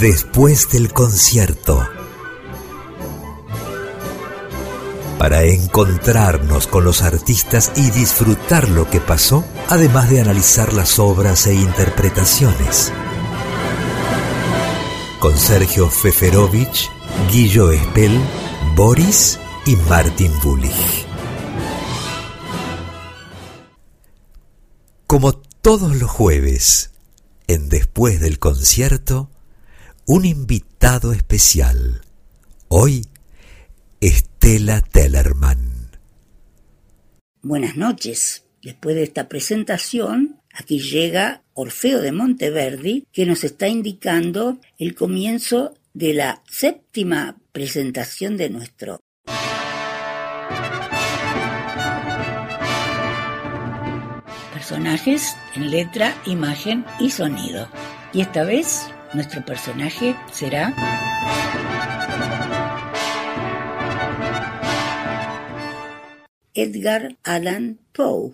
Después del concierto. Para encontrarnos con los artistas y disfrutar lo que pasó, además de analizar las obras e interpretaciones. Con Sergio Feferovich, Guillo Espel, Boris y Martin Bullich. Como todos los jueves, en Después del concierto, un invitado especial. Hoy, Estela Tellerman. Buenas noches. Después de esta presentación, aquí llega Orfeo de Monteverdi, que nos está indicando el comienzo de la 7ª presentación de nuestro personajes en letra, imagen y sonido. Y esta vez nuestro personaje será Edgar Allan Poe.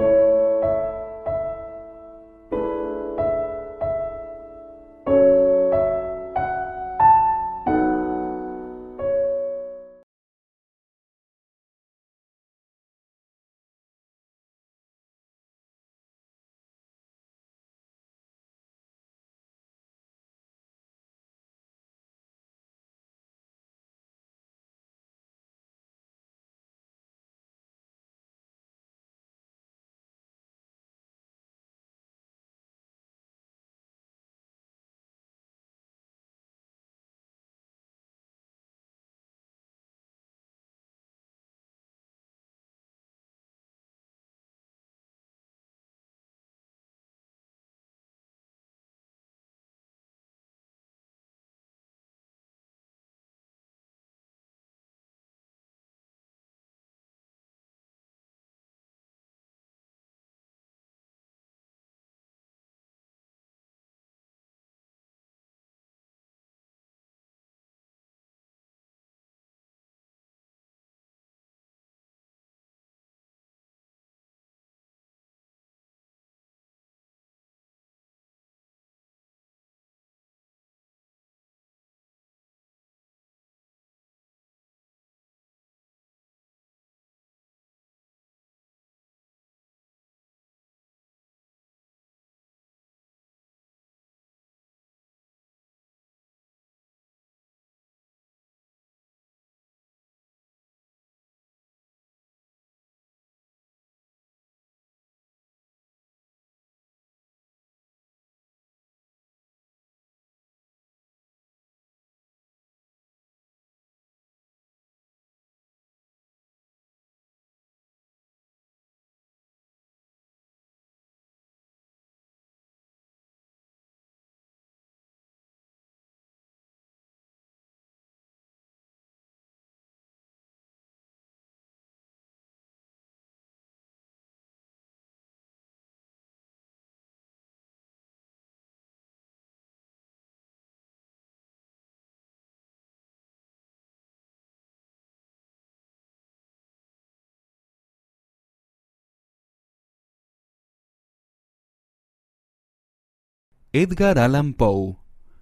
Edgar Allan Poe.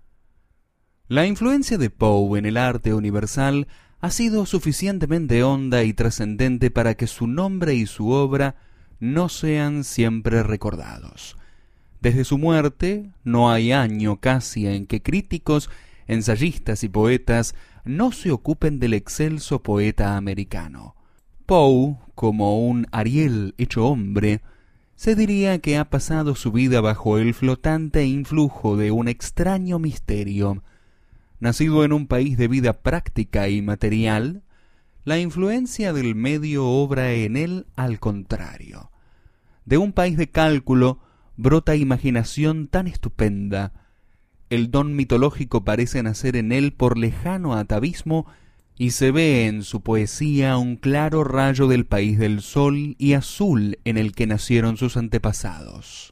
La influencia de Poe en el arte universal ha sido suficientemente honda y trascendente para que su nombre y su obra no sean siempre recordados. Desde su muerte, no hay año casi en que críticos, ensayistas y poetas no se ocupen del excelso poeta americano. Poe, como un Ariel hecho hombre, se diría que ha pasado su vida bajo el flotante influjo de un extraño misterio. Nacido en un país de vida práctica y material, la influencia del medio obra en él al contrario. De un país de cálculo brota imaginación tan estupenda. El don mitológico parece nacer en él por lejano atavismo y se ve en su poesía un claro rayo del país del sol y azul en el que nacieron sus antepasados.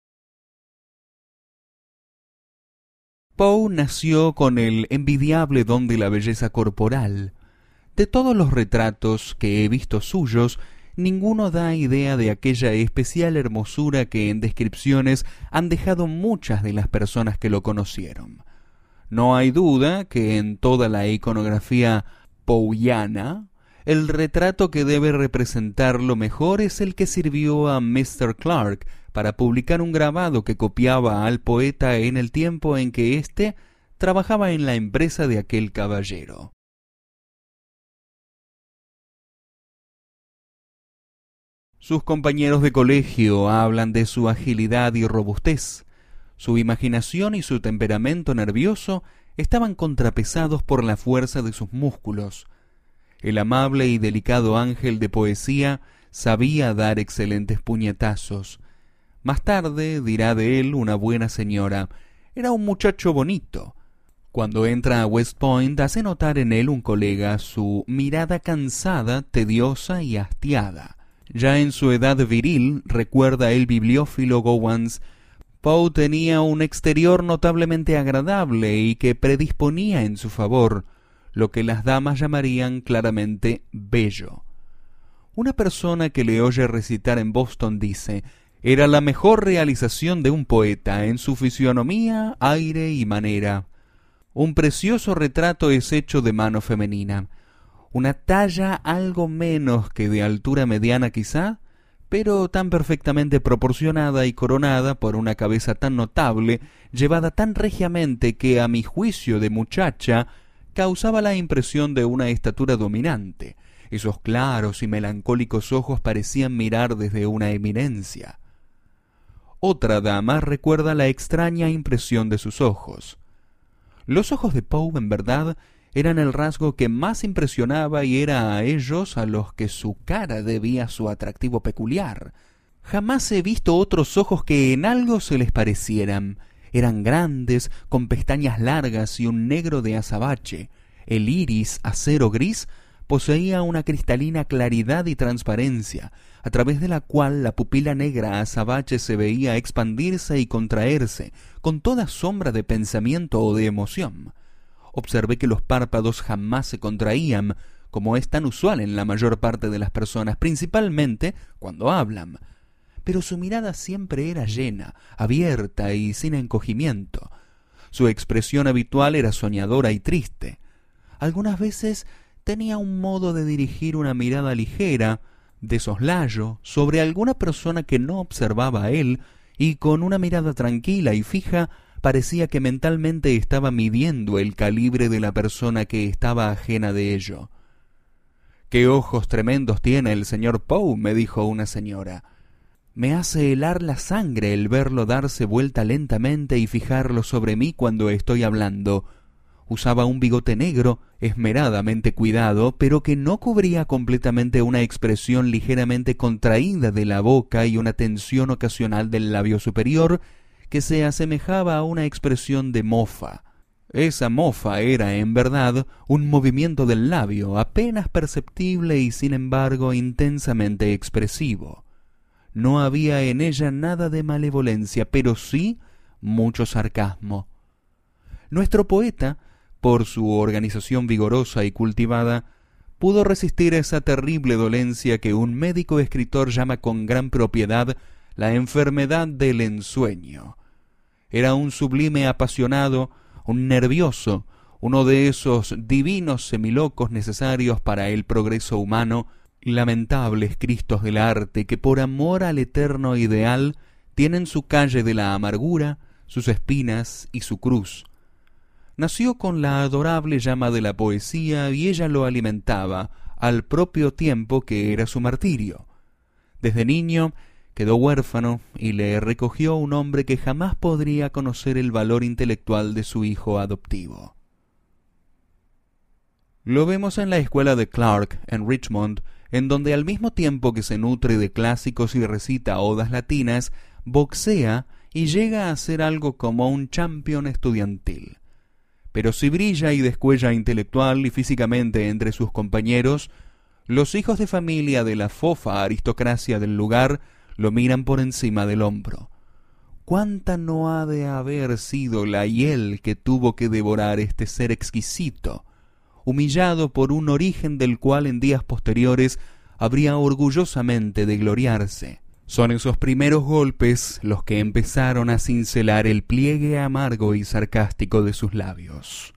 Poe nació con el envidiable don de la belleza corporal. De todos los retratos que he visto suyos, ninguno da idea de aquella especial hermosura que en descripciones han dejado muchas de las personas que lo conocieron. No hay duda que en toda la iconografía powiana, el retrato que debe representarlo mejor es el que sirvió a Mr. Clark para publicar un grabado que copiaba al poeta en el tiempo en que éste trabajaba en la empresa de aquel caballero. Sus compañeros de colegio hablan de su agilidad y robustez. Su imaginación y su temperamento nervioso estaban contrapesados por la fuerza de sus músculos. El amable y delicado ángel de poesía sabía dar excelentes puñetazos. Más tarde dirá de él una buena señora: era un muchacho bonito. Cuando entra a West Point hace notar en él un colega su mirada cansada, tediosa y hastiada. Ya en su edad viril, recuerda el bibliófilo Gowans, Poe tenía un exterior notablemente agradable y que predisponía en su favor, lo que las damas llamarían claramente bello. Una persona que le oye recitar en Boston dice: era la mejor realización de un poeta en su fisionomía, aire y manera. Un precioso retrato es hecho de mano femenina. Una talla algo menos que de altura mediana quizá, pero tan perfectamente proporcionada y coronada por una cabeza tan notable, llevada tan regiamente que a mi juicio de muchacha causaba la impresión de una estatura dominante. Esos claros y melancólicos ojos parecían mirar desde una eminencia. Otra dama recuerda la extraña impresión de sus ojos. Los ojos de Poe, en verdad, eran el rasgo que más impresionaba y era a ellos a los que su cara debía su atractivo peculiar. Jamás he visto otros ojos que en algo se les parecieran. Eran grandes, con pestañas largas y un negro de azabache. El iris, acero gris, poseía una cristalina claridad y transparencia, a través de la cual la pupila negra azabache se veía expandirse y contraerse, con toda sombra de pensamiento o de emoción. Observé que los párpados jamás se contraían, como es tan usual en la mayor parte de las personas, principalmente cuando hablan. Pero su mirada siempre era llena, abierta y sin encogimiento. Su expresión habitual era soñadora y triste. Algunas veces tenía un modo de dirigir una mirada ligera, de soslayo, sobre alguna persona que no observaba a él, y con una mirada tranquila y fija parecía que mentalmente estaba midiendo el calibre de la persona que estaba ajena de ello. «¿Qué ojos tremendos tiene el señor Poe?», me dijo una señora. «Me hace helar la sangre el verlo darse vuelta lentamente y fijarlo sobre mí cuando estoy hablando». Usaba un bigote negro, esmeradamente cuidado, pero que no cubría completamente una expresión ligeramente contraída de la boca y una tensión ocasional del labio superior que se asemejaba a una expresión de mofa. Esa mofa era, en verdad, un movimiento del labio, apenas perceptible y sin embargo intensamente expresivo. No había en ella nada de malevolencia, pero sí mucho sarcasmo. Nuestro poeta, por su organización vigorosa y cultivada, pudo resistir esa terrible dolencia que un médico escritor llama con gran propiedad la enfermedad del ensueño. Era un sublime apasionado, un nervioso, uno de esos divinos semilocos necesarios para el progreso humano, lamentables Cristos del arte que por amor al eterno ideal tienen su calle de la amargura, sus espinas y su cruz. Nació con la adorable llama de la poesía y ella lo alimentaba, al propio tiempo que era su martirio. Desde niño quedó huérfano y le recogió un hombre que jamás podría conocer el valor intelectual de su hijo adoptivo. Lo vemos en la escuela de Clark, en Richmond, en donde al mismo tiempo que se nutre de clásicos y recita odas latinas, boxea y llega a ser algo como un champion estudiantil. Pero si brilla y descuella intelectual y físicamente entre sus compañeros, los hijos de familia de la fofa aristocracia del lugar lo miran por encima del hombro. ¿Cuánta no ha de haber sido la hiel que tuvo que devorar este ser exquisito, humillado por un origen del cual en días posteriores habría orgullosamente de gloriarse? Son esos primeros golpes los que empezaron a cincelar el pliegue amargo y sarcástico de sus labios.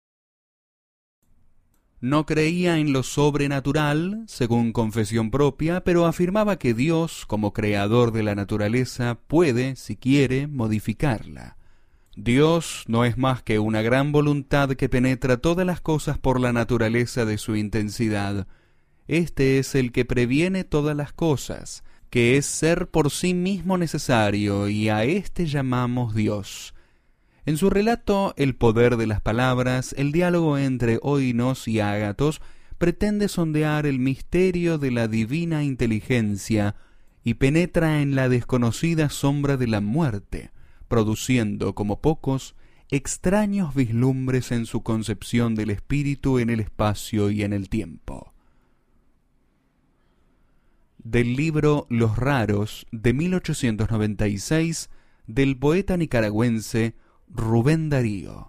No creía en lo sobrenatural, según confesión propia, pero afirmaba que Dios, como creador de la naturaleza, puede, si quiere, modificarla. Dios no es más que una gran voluntad que penetra todas las cosas por la naturaleza de su intensidad. Este es el que previene todas las cosas, que es ser por sí mismo necesario, y a éste llamamos Dios. En su relato El poder de las palabras, el diálogo entre Oinos y Ágatos pretende sondear el misterio de la divina inteligencia y penetra en la desconocida sombra de la muerte, produciendo, como pocos, extraños vislumbres en su concepción del espíritu en el espacio y en el tiempo. Del libro Los Raros, de 1896, del poeta nicaragüense Rubén Darío.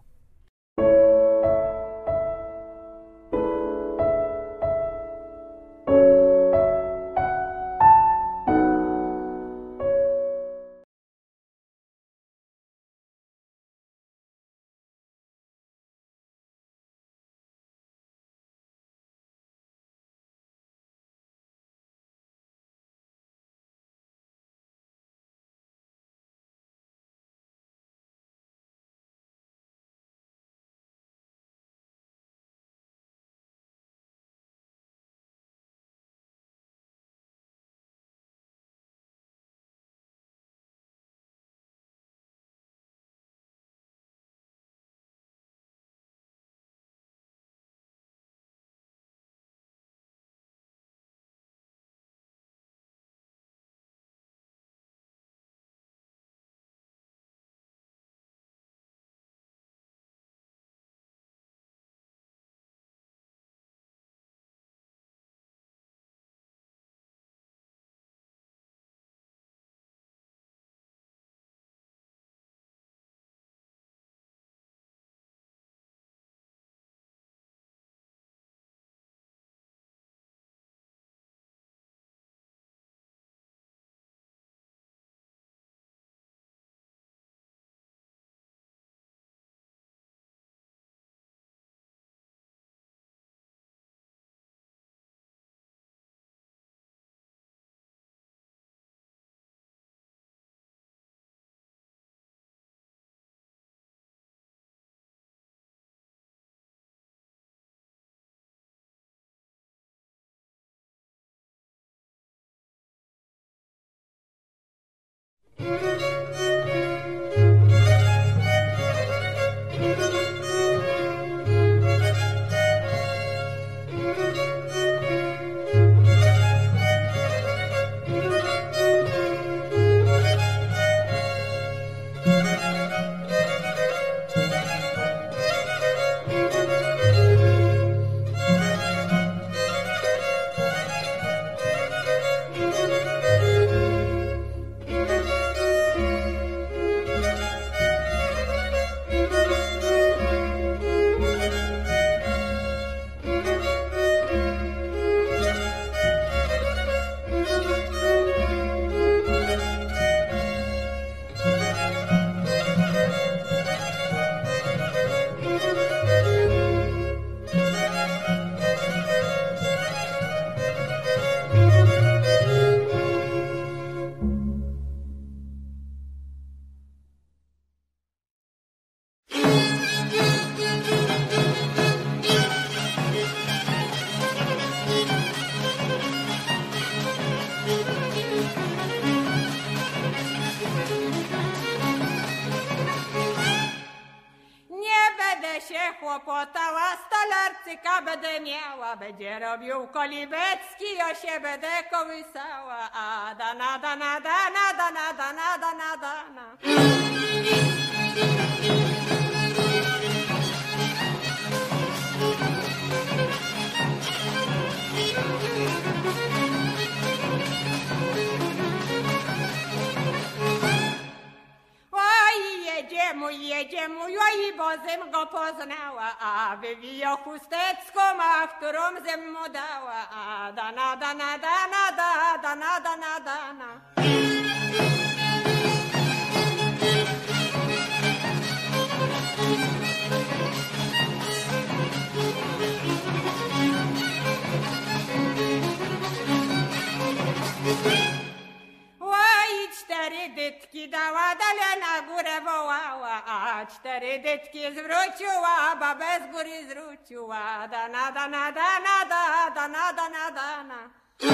chłopotała, stolarcyka będę miała, będzie robił kolibecki, ja się będę kołysała, a dana, dana, dana, dana, dana, dana, dana. Jedzie mój, i bozem go poznała, a wywijał chustecką, a którą zem mu dała, a dana, dana, dana, dana, dana, dana. Oj, 4 dytki dała, dalej na górę wołała, a 4 dytki zwróciła, babę z góry zwróciła. Dana, dana, dana, dana, dana, dana.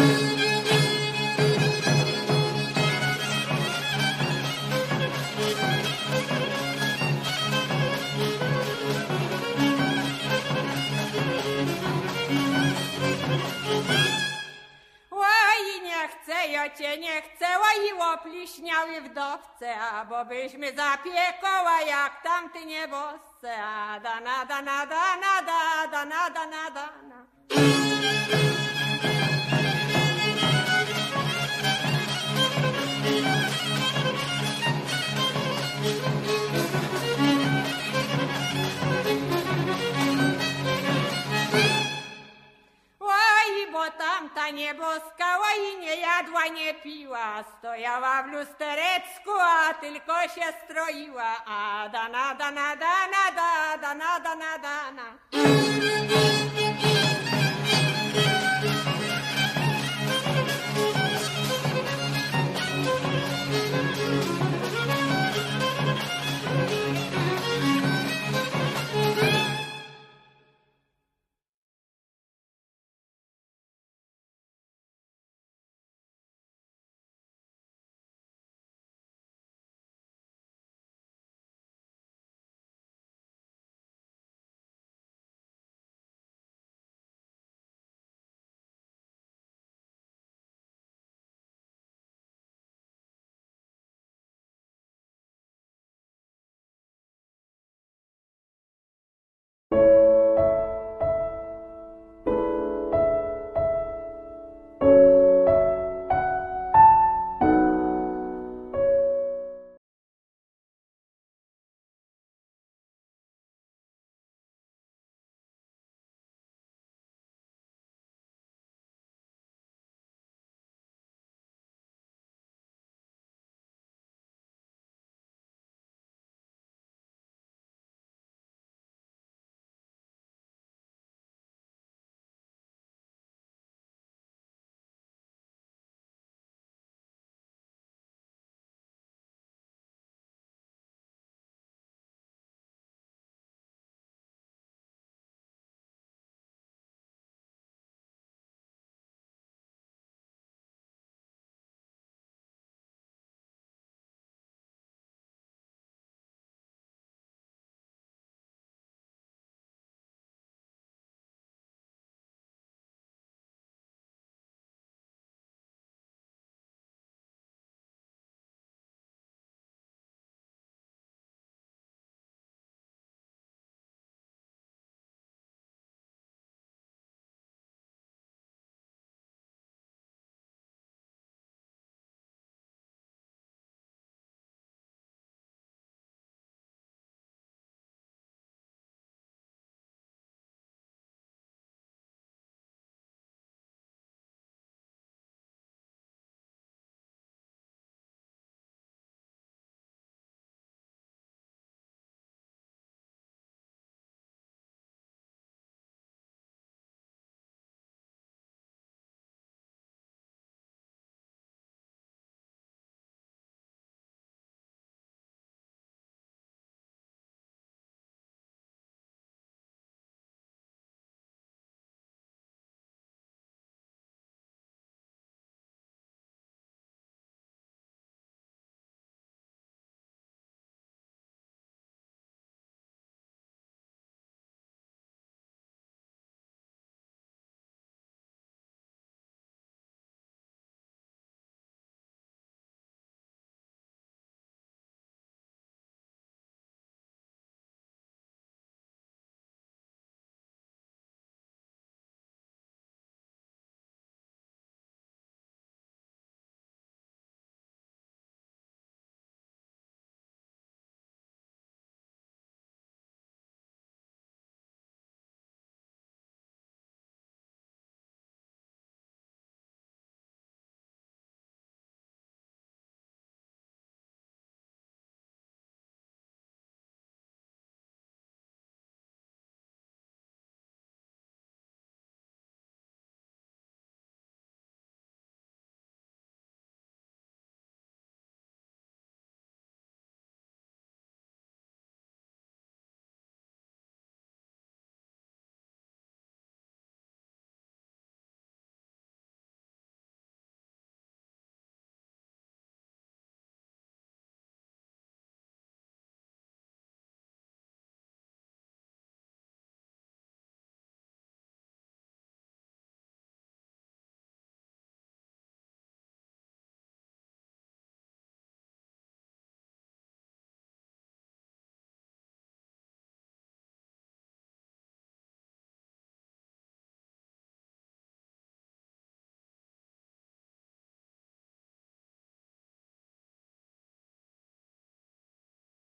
Oj, nie chcę, ja cię nie chcę, oj, łopliśniały wdowce, a bo byśmy zapiekoła jak tamty niebosce, a dana, dana, dana, dana, dana, dana. Oj, bo tamta nieboska, oj, nie jadła, nie piła, stojała w lusterecku, a tylko się stroiła, a dana, dana, dana, dana, dana, dana.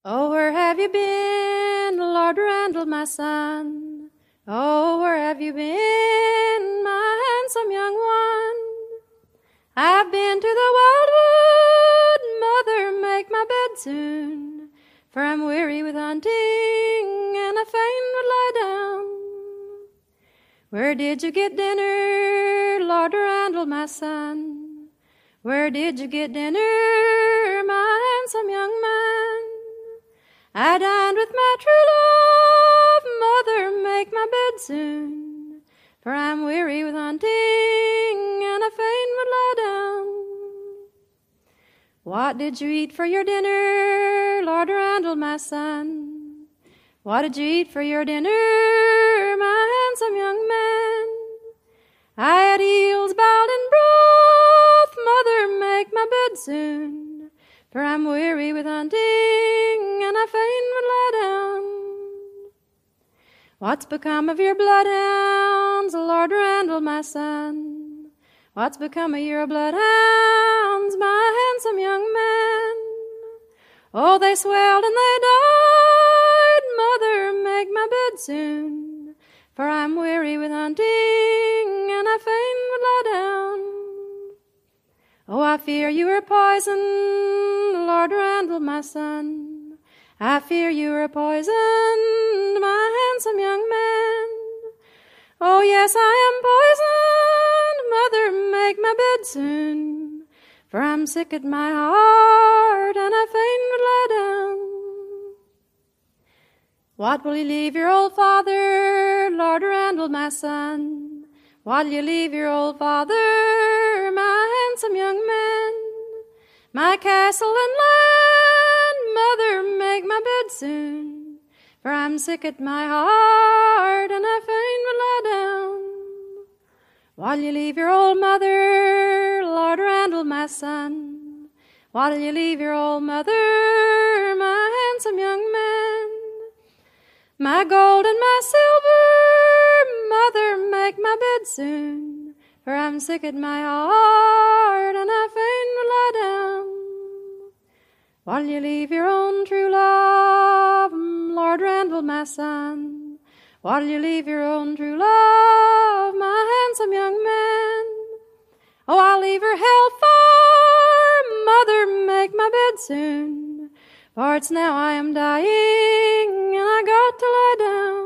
Oh, where have you been, Lord Randall, my son? Oh, where have you been, my handsome young one? I've been to the wildwood, mother, make my bed soon, for I'm weary with hunting, and I fain would lie down. Where did you get dinner, Lord Randall, my son? Where did you get dinner, my handsome young man? I dined with my true love, mother, make my bed soon, for I'm weary with hunting, and I fain would lie down. What did you eat for your dinner, Lord Randall, my son? What did you eat for your dinner, my handsome young man? I had eels boiled in broth, mother, make my bed soon, for I'm weary with hunting, and I fain would lie down. What's become of your bloodhounds, Lord Randall, my son? What's become of your bloodhounds, my handsome young man? Oh, they swelled and they died, mother, make my bed soon, for I'm weary with hunting, and I fain would lie down. Oh, I fear you are poisoned, Lord Randall, my son. I fear you are poisoned, my handsome young man. Oh, yes, I am poisoned, mother, make my bed soon, for I'm sick at my heart, and I fain would lie down. What will you leave your old father, Lord Randall, my son? What'll you leave your old father, my handsome young man? My castle and land, mother, make my bed soon, for I'm sick at my heart, and I fain would lie down. What'll you leave your old mother, Lord Randall, my son? What'll you leave your old mother, my handsome young man? My gold and my silver, mother, make my bed soon, for I'm sick at my heart, and I fain would lie down. What'll you leave your own true love, Lord Randall, my son? What'll you leave your own true love, my handsome young man? Oh, I'll leave her hellfire, mother, make my bed soon, for it's now I am dying, and I got to lie down.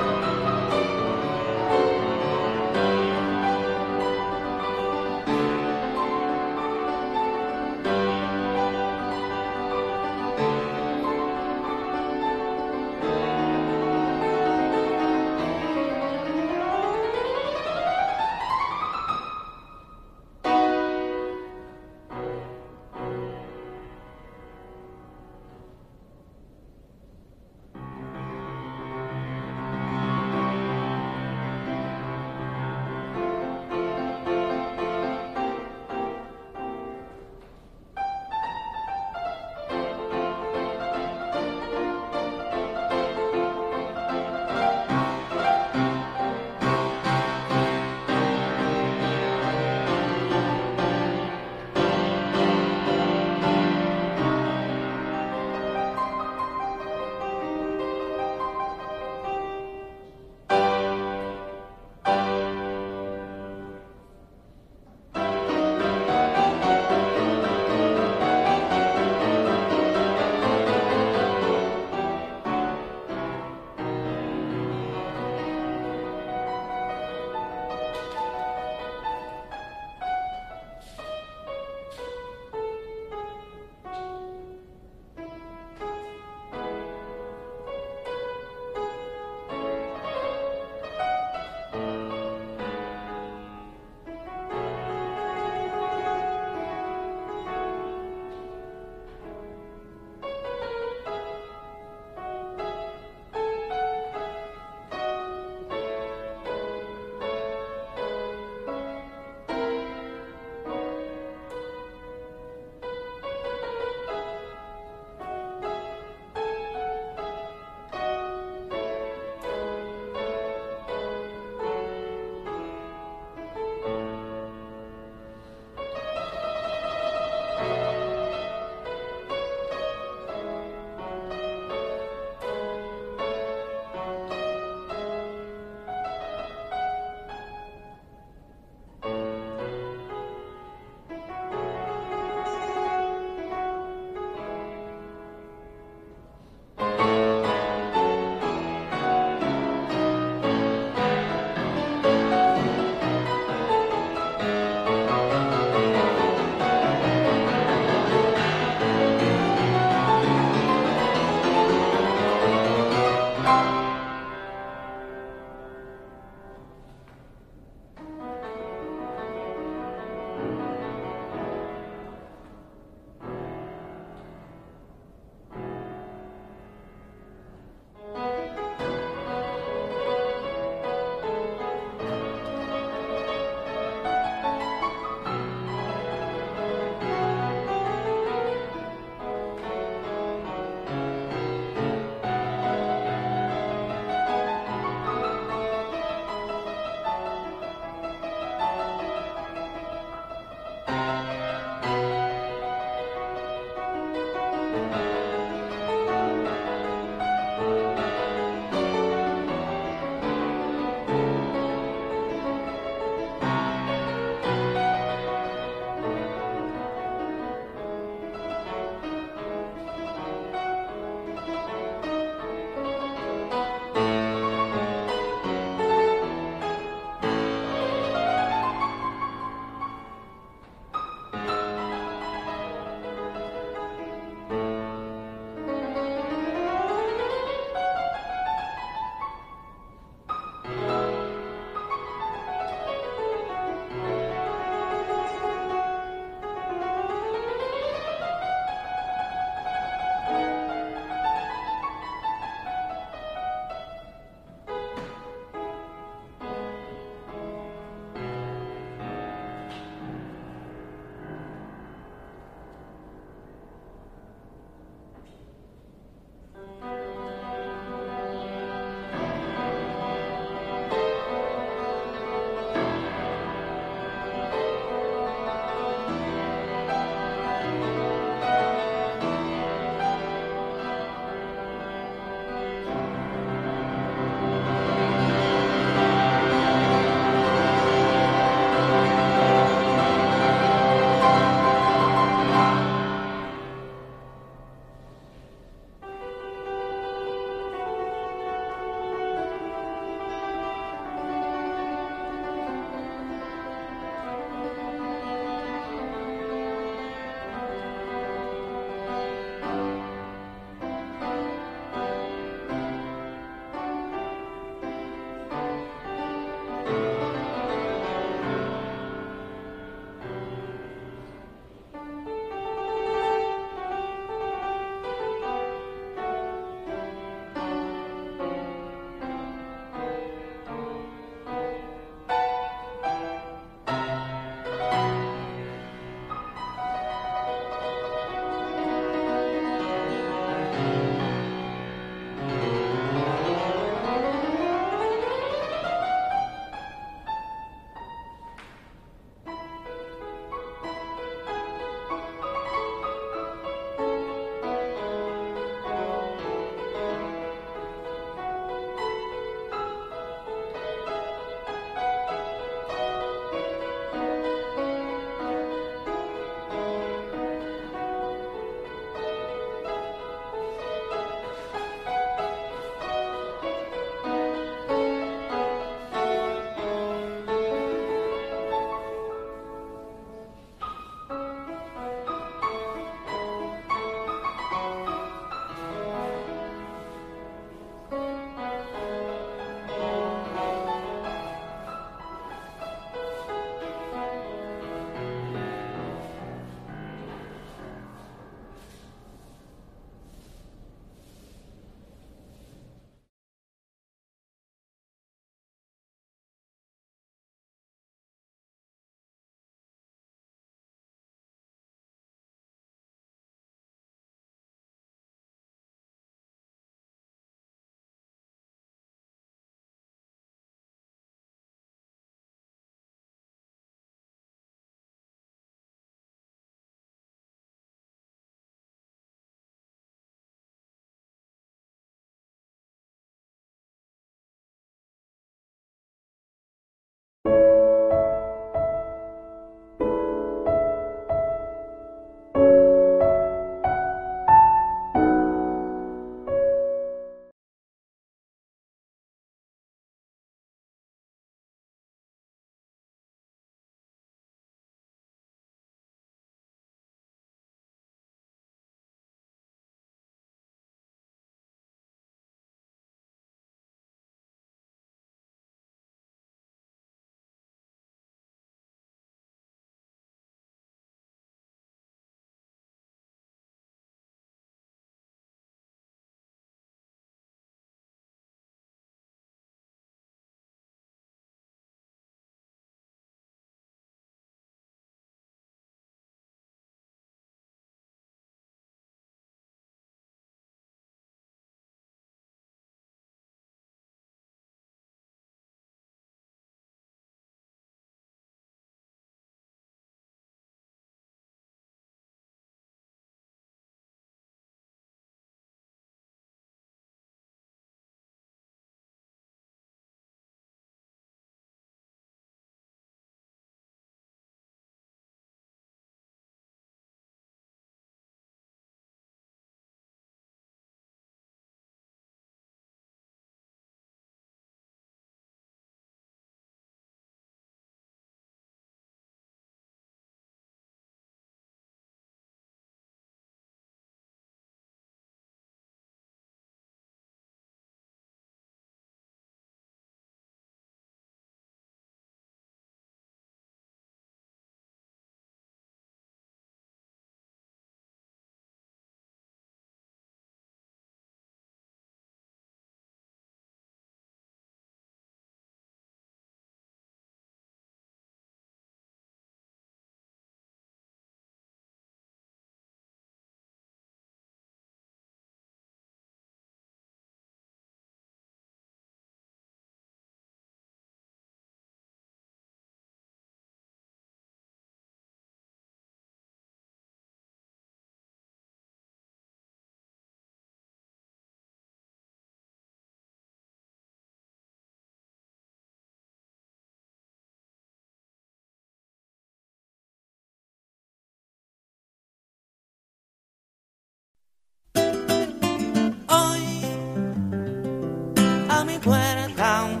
puerta un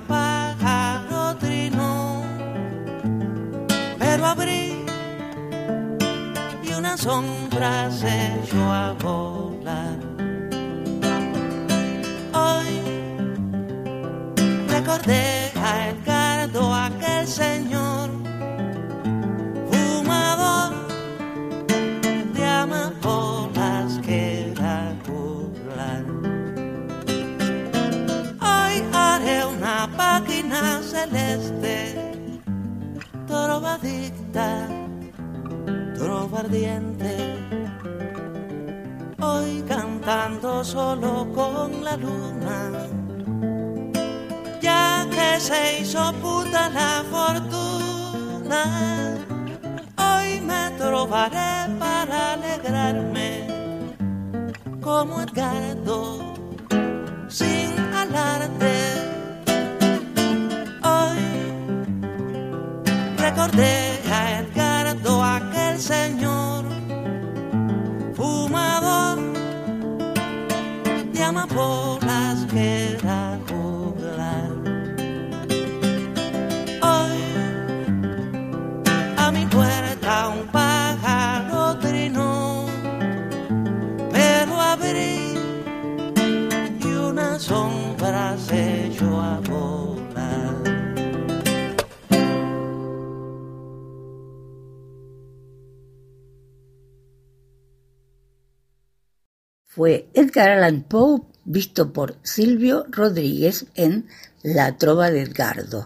pájaro trinó, pero abrí y una sombra se echó a volar. Hoy recordé a Edgardo, aquel señor fumador de amapolas que era burlar. Hoy haré una página celeste, trovadicta, trova ardiente. Hoy cantando solo con la luna, ya que se hizo puta la fortuna. Hoy me trovaré para alegrarme como Edgardo, sin alarde. Hoy recordé a Edgardo, aquel señor fumador de amapolas que era juglar. Hoy a mi puerta un pájaro trinó, pero abrí y una sombra se echó a volar. Fue Edgar Allan Poe visto por Silvio Rodríguez en La Trova de Edgardo.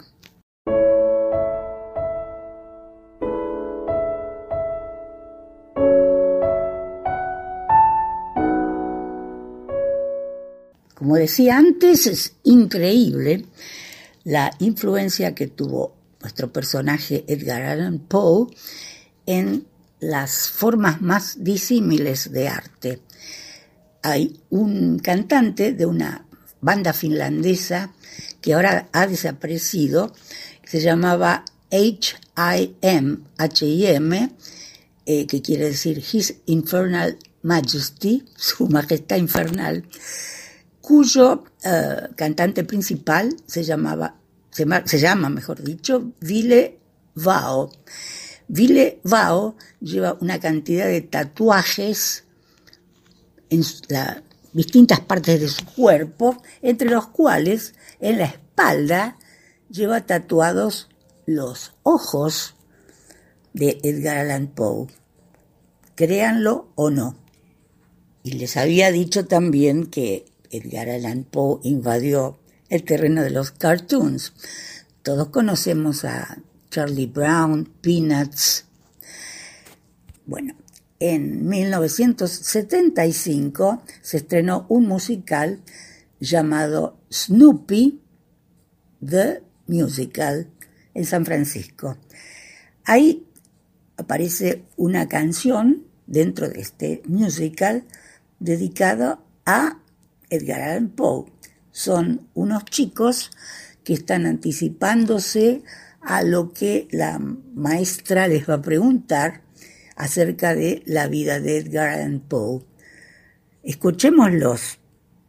Como decía antes, es increíble la influencia que tuvo nuestro personaje Edgar Allan Poe en las formas más disímiles de arte. Hay un cantante de una banda finlandesa que ahora ha desaparecido, que se llamaba H-I-M, que quiere decir His Infernal Majesty, su majestad infernal, cuyo cantante principal se llama, mejor dicho, Ville Vao. Ville Vao lleva una cantidad de tatuajes en las distintas partes de su cuerpo, entre los cuales en la espalda lleva tatuados los ojos de Edgar Allan Poe, créanlo o no. Y les había dicho también que Edgar Allan Poe invadió el terreno de los cartoons. Todos conocemos a Charlie Brown, Peanuts. Bueno, en 1975 se estrenó un musical llamado Snoopy, The Musical, en San Francisco. Ahí aparece una canción dentro de este musical dedicado a Edgar Allan Poe. Son unos chicos que están anticipándose a lo que la maestra les va a preguntar acerca de la vida de Edgar Allan Poe. Escuchémoslos.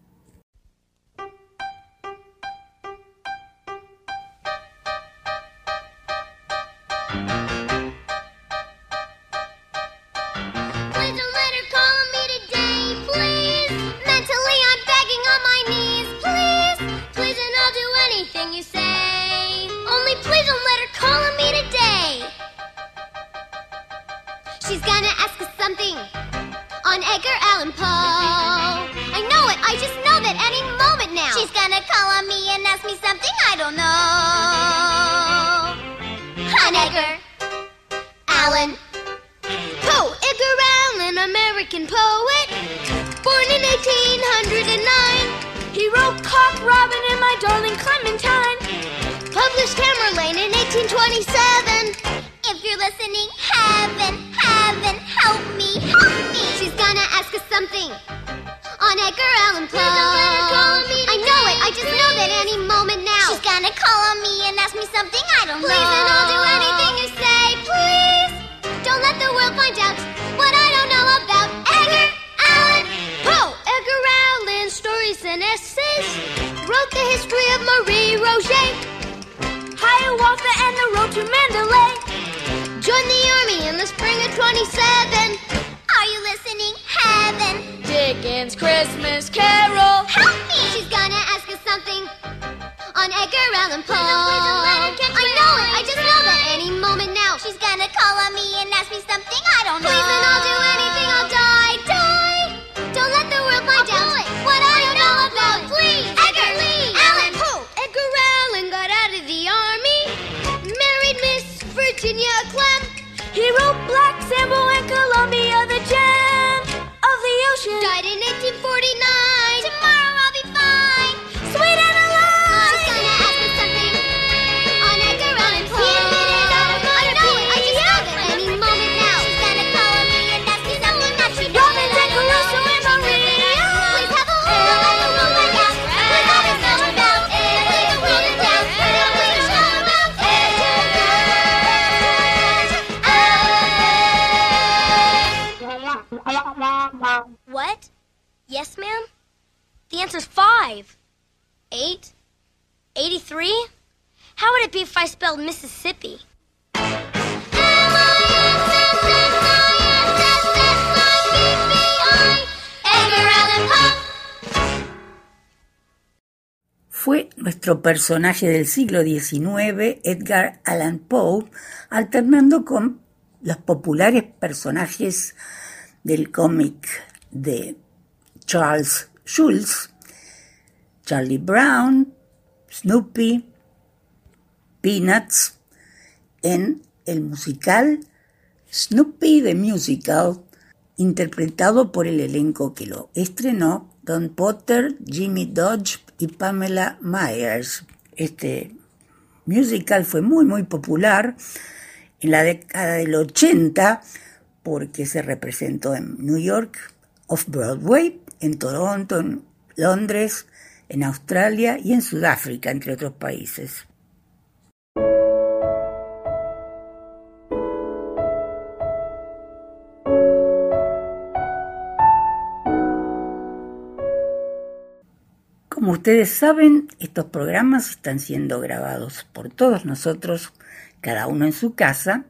What? Yes, ma'am? The answer's 5. 8? 83? How would it be if I spelled Mississippi? Fue nuestro personaje del siglo XIX, Edgar Allan Poe, alternando con los populares personajes del cómic de Charles Schulz, Charlie Brown, Snoopy, Peanuts, en el musical Snoopy the Musical, interpretado por el elenco que lo estrenó, Don Potter, Jimmy Dodge y Pamela Myers. Este musical fue muy popular en la década del 80 porque se representó en New York, Off-Broadway, en Toronto, en Londres, en Australia y en Sudáfrica, entre otros países. Como ustedes saben, estos programas están siendo grabados por todos nosotros, cada uno en su casa,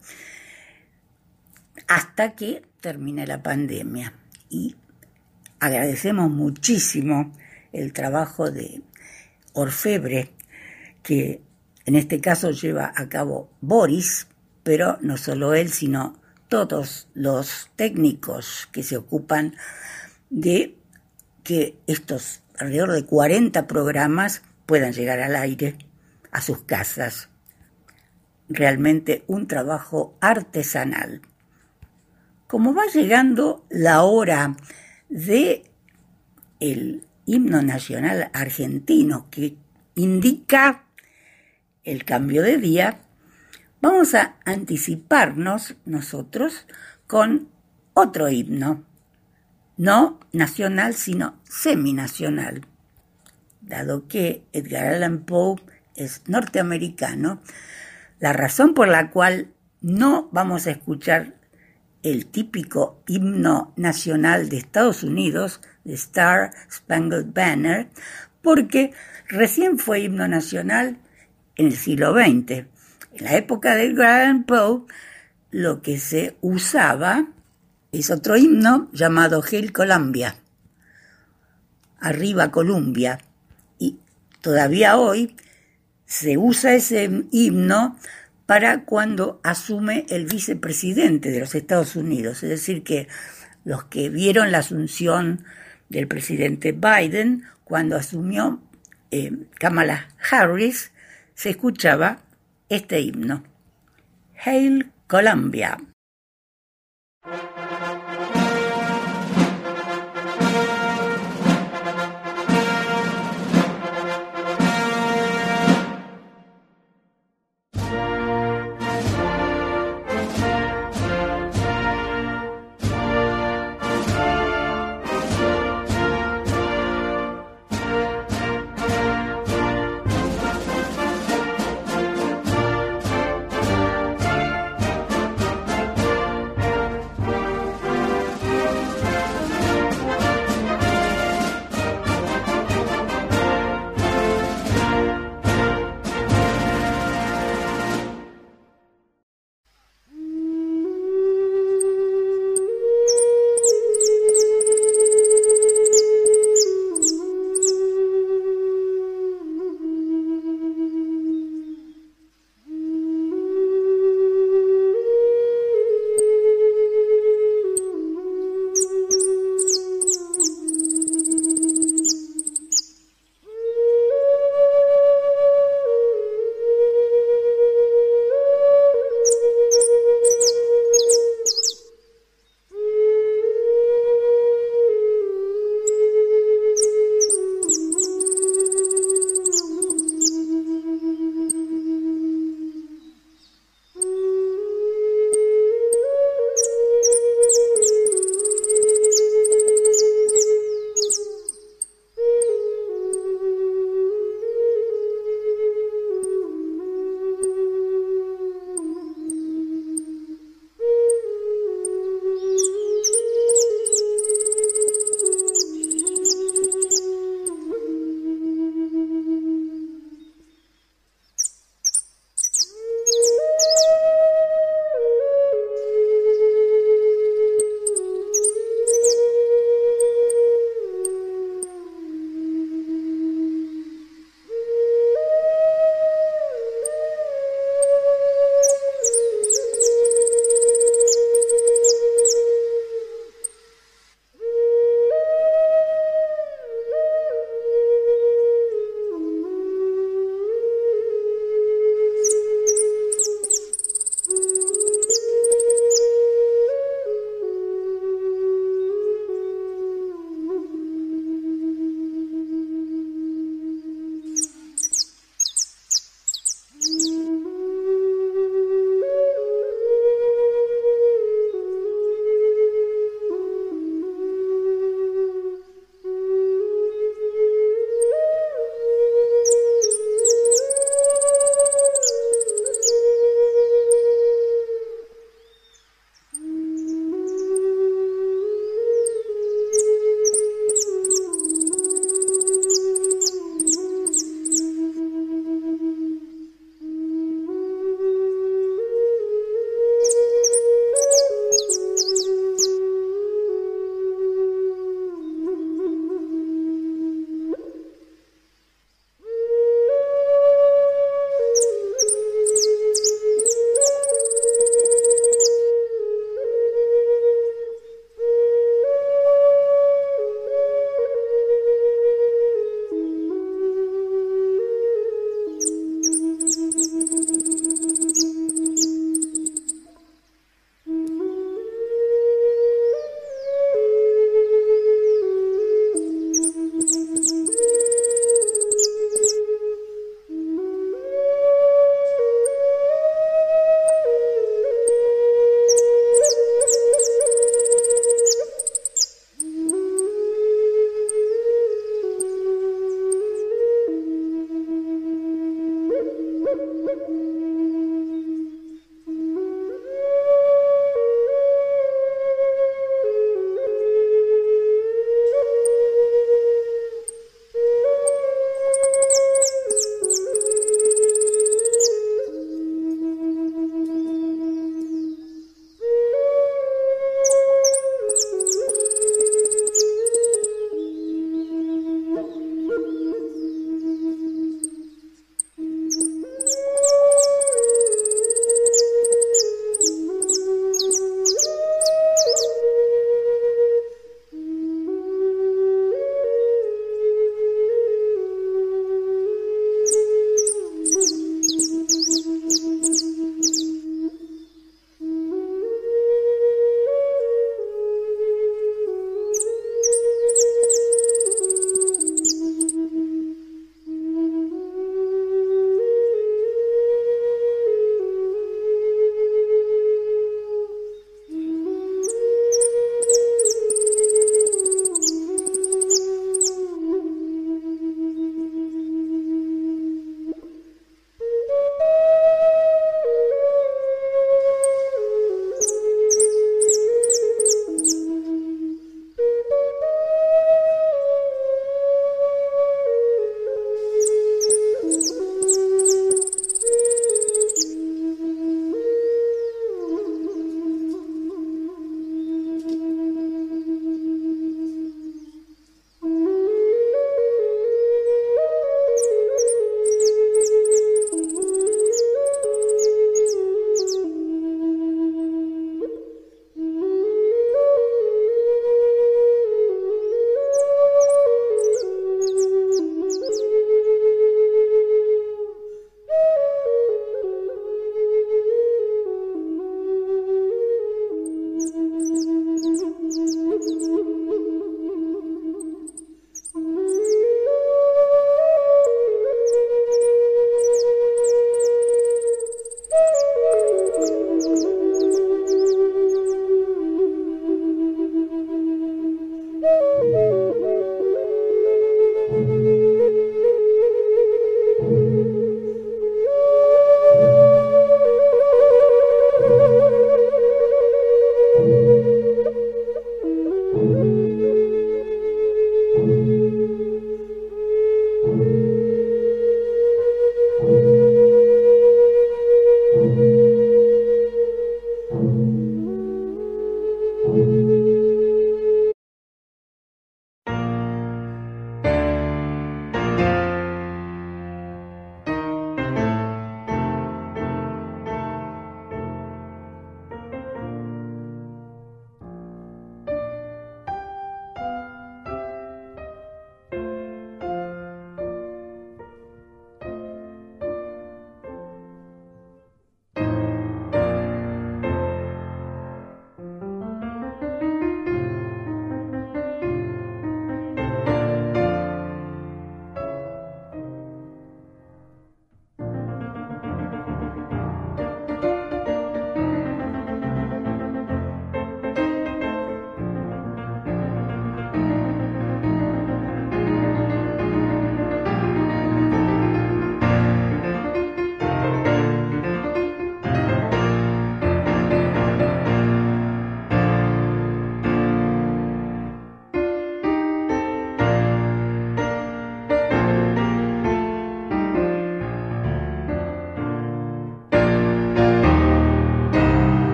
hasta que termine la pandemia. Y agradecemos muchísimo el trabajo de orfebre, que en este caso lleva a cabo Boris, pero no solo él, sino todos los técnicos que se ocupan de que estos alrededor de 40 programas puedan llegar al aire, a sus casas. Realmente un trabajo artesanal. Como va llegando la hora de el himno nacional argentino que indica el cambio de día, vamos a anticiparnos nosotros con otro himno, no nacional sino seminacional. Dado que Edgar Allan Poe es norteamericano, la razón por la cual no vamos a escuchar el típico himno nacional de Estados Unidos, The Star Spangled Banner, porque recién fue himno nacional en el siglo XX. En la época de Edgar Allan Poe, lo que se usaba es otro himno llamado Hail Columbia, Arriba Columbia, y todavía hoy se usa ese himno para cuando asume el vicepresidente de los Estados Unidos, es decir, que los que vieron la asunción del presidente Biden, cuando asumió Kamala Harris, se escuchaba este himno, Hail Columbia.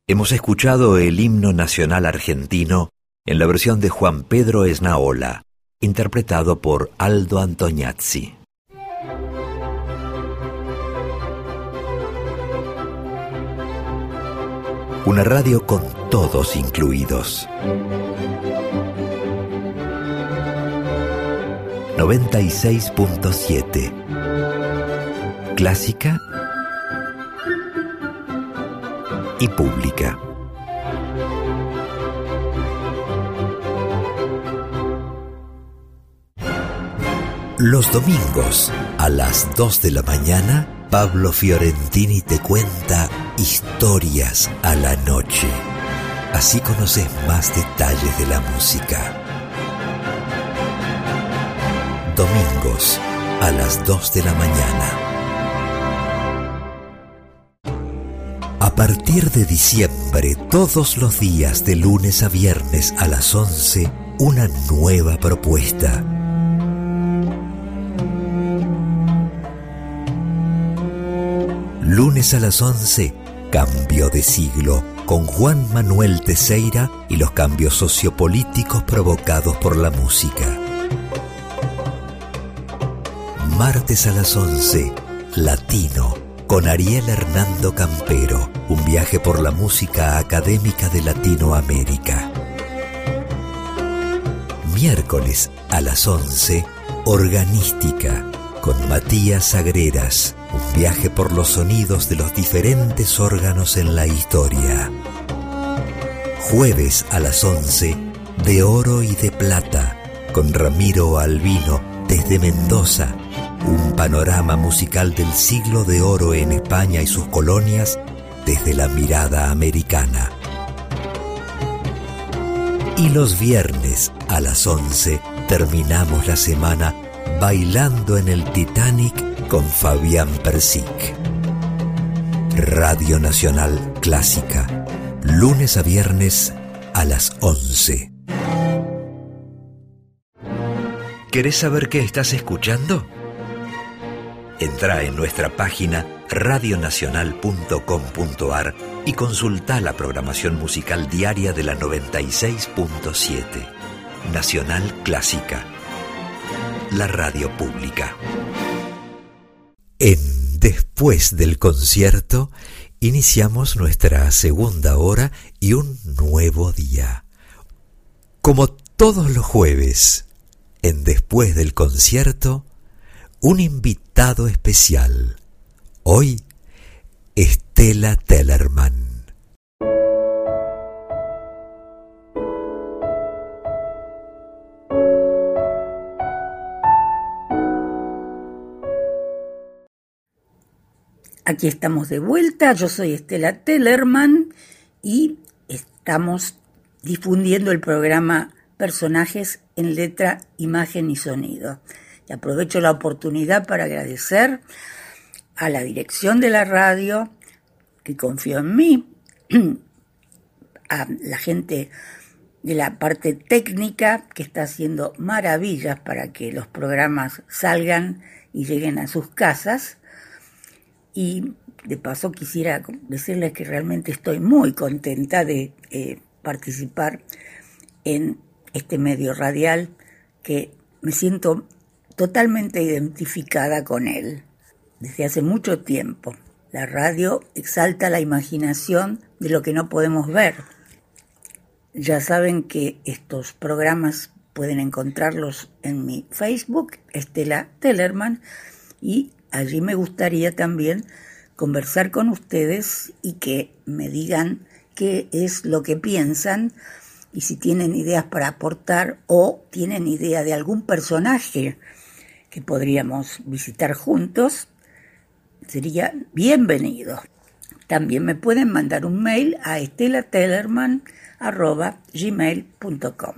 Hemos escuchado el himno nacional argentino en la versión de Juan Pedro Esnaola, interpretado por Aldo Antoniazzi. Una radio con todos incluidos. 96.7. Clásica y pública. Los domingos a las 2 de la mañana, Pablo Fiorentini te cuenta historias a la noche. Así conoces más detalles de la música. Domingos a las 2 de la mañana. A partir de diciembre, todos los días de lunes a viernes a las 11, una nueva propuesta. Lunes a las 11, Cambio de Siglo, con Juan Manuel Teixeira y los cambios sociopolíticos provocados por la música. Martes a las 11, Latino, con Ariel Hernando Campero, un viaje por la música académica de Latinoamérica. Miércoles a las 11, Organística, con Matías Sagreras, un viaje por los sonidos de los diferentes órganos en la historia. Jueves a las 11, De Oro y de Plata, con Ramiro Albino, desde Mendoza, un panorama musical del siglo de oro en España y sus colonias desde la mirada americana. Y los viernes a las 11 terminamos la semana bailando en el Titanic con Fabián Persic. Radio Nacional Clásica, lunes a viernes a las 11. ¿Querés saber qué estás escuchando? Entrá en nuestra página radionacional.com.ar y consultá la programación musical diaria de la 96.7. Nacional Clásica, la radio pública. Después del concierto, iniciamos nuestra segunda hora y un nuevo día. Como todos los jueves, Después del concierto, un invitado especial. Hoy, Estela Tellerman. Aquí estamos de vuelta, yo soy Estela Tellerman y estamos difundiendo el programa Personajes en Letra, Imagen y Sonido. Y aprovecho la oportunidad para agradecer a la dirección de la radio que confió en mí, a la gente de la parte técnica que está haciendo maravillas para que los programas salgan y lleguen a sus casas. Y de paso quisiera decirles que realmente estoy muy contenta de participar en este medio radial, que me siento totalmente identificada con él desde hace mucho tiempo. La radio exalta la imaginación de lo que no podemos ver. Ya saben que estos programas pueden encontrarlos en mi Facebook, Estela Tellerman, y allí me gustaría también conversar con ustedes y que me digan qué es lo que piensan y si tienen ideas para aportar o tienen idea de algún personaje que podríamos visitar juntos, sería bienvenido. También me pueden mandar un mail a estelatellerman@gmail.com.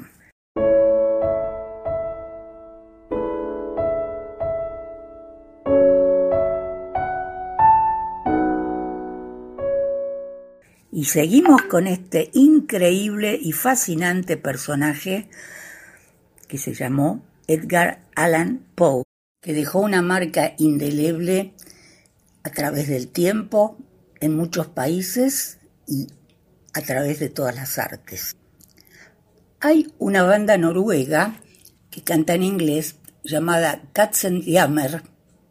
Y seguimos con este increíble y fascinante personaje que se llamó Edgar Allan Poe, que dejó una marca indeleble a través del tiempo en muchos países y a través de todas las artes. Hay una banda noruega que canta en inglés llamada Katzenjammer.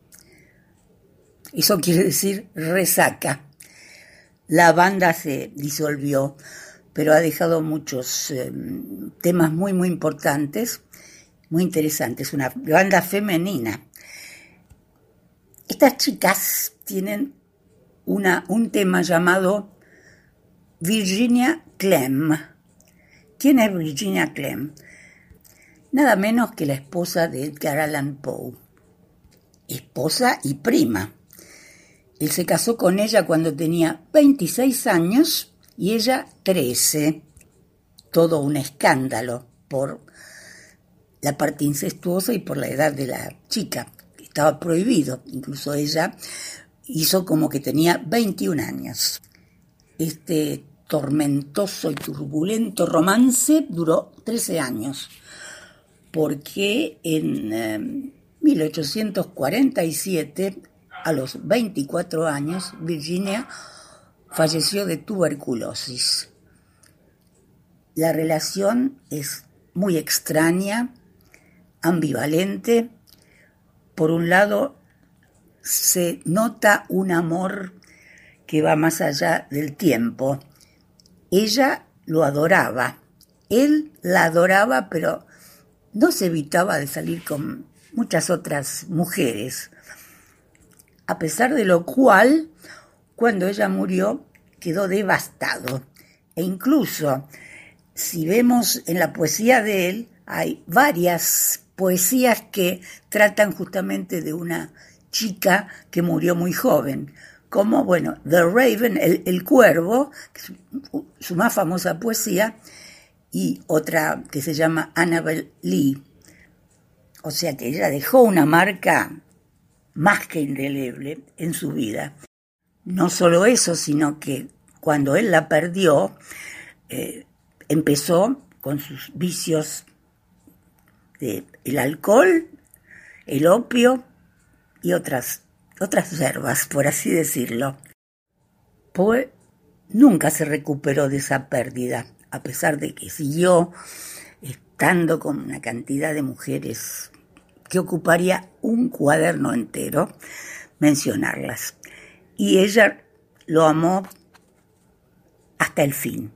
Eso quiere decir resaca. La banda se disolvió, pero ha dejado muchos temas muy, muy importantes, muy interesantes. Una banda femenina. Estas chicas tienen un tema llamado Virginia Clem. ¿Quién es Virginia Clem? Nada menos que la esposa de Edgar Allan Poe. Esposa y prima. Él se casó con ella cuando tenía 26 años y ella 13. Todo un escándalo por la parte incestuosa y por la edad de la chica. Estaba prohibido. Incluso ella hizo como que tenía 21 años. Este tormentoso y turbulento romance duró 13 años, porque en 1847, a los 24 años, Virginia falleció de tuberculosis. La relación es muy extraña, ambivalente. Por un lado, se nota un amor que va más allá del tiempo. Ella lo adoraba, él la adoraba, pero no se evitaba de salir con muchas otras mujeres. A pesar de lo cual, cuando ella murió, quedó devastado. E incluso, si vemos en la poesía de él, hay varias poesías que tratan justamente de una chica que murió muy joven, como, The Raven, el Cuervo, su más famosa poesía, y otra que se llama Annabel Lee. O sea que ella dejó una marca más que indeleble en su vida. No solo eso, sino que cuando él la perdió, empezó con sus vicios del alcohol, el opio y otras hierbas, por así decirlo. Poe nunca se recuperó de esa pérdida, a pesar de que siguió estando con una cantidad de mujeres que ocuparía un cuaderno entero mencionarlas. Y ella lo amó hasta el fin.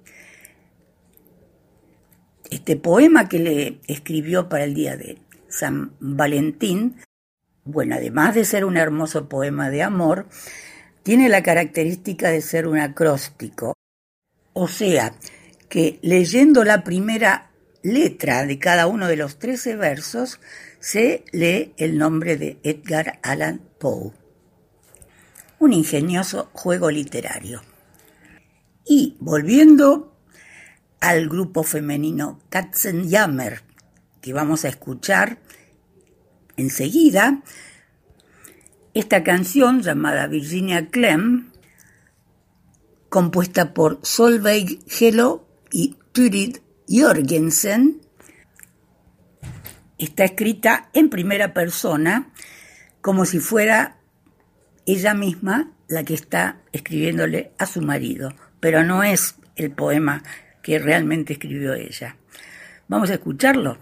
Este poema que le escribió para el día de San Valentín, además de ser un hermoso poema de amor, tiene la característica de ser un acróstico. O sea, que leyendo la primera letra de cada uno de los 13 versos, se lee el nombre de Edgar Allan Poe. Un ingenioso juego literario. Y volviendo al grupo femenino Katzenjammer, que vamos a escuchar enseguida, esta canción llamada Virginia Clem, compuesta por Solveig Helo y Turid Jørgensen, está escrita en primera persona, como si fuera ella misma la que está escribiéndole a su marido, pero no es el poema que realmente escribió ella. Vamos a escucharlo.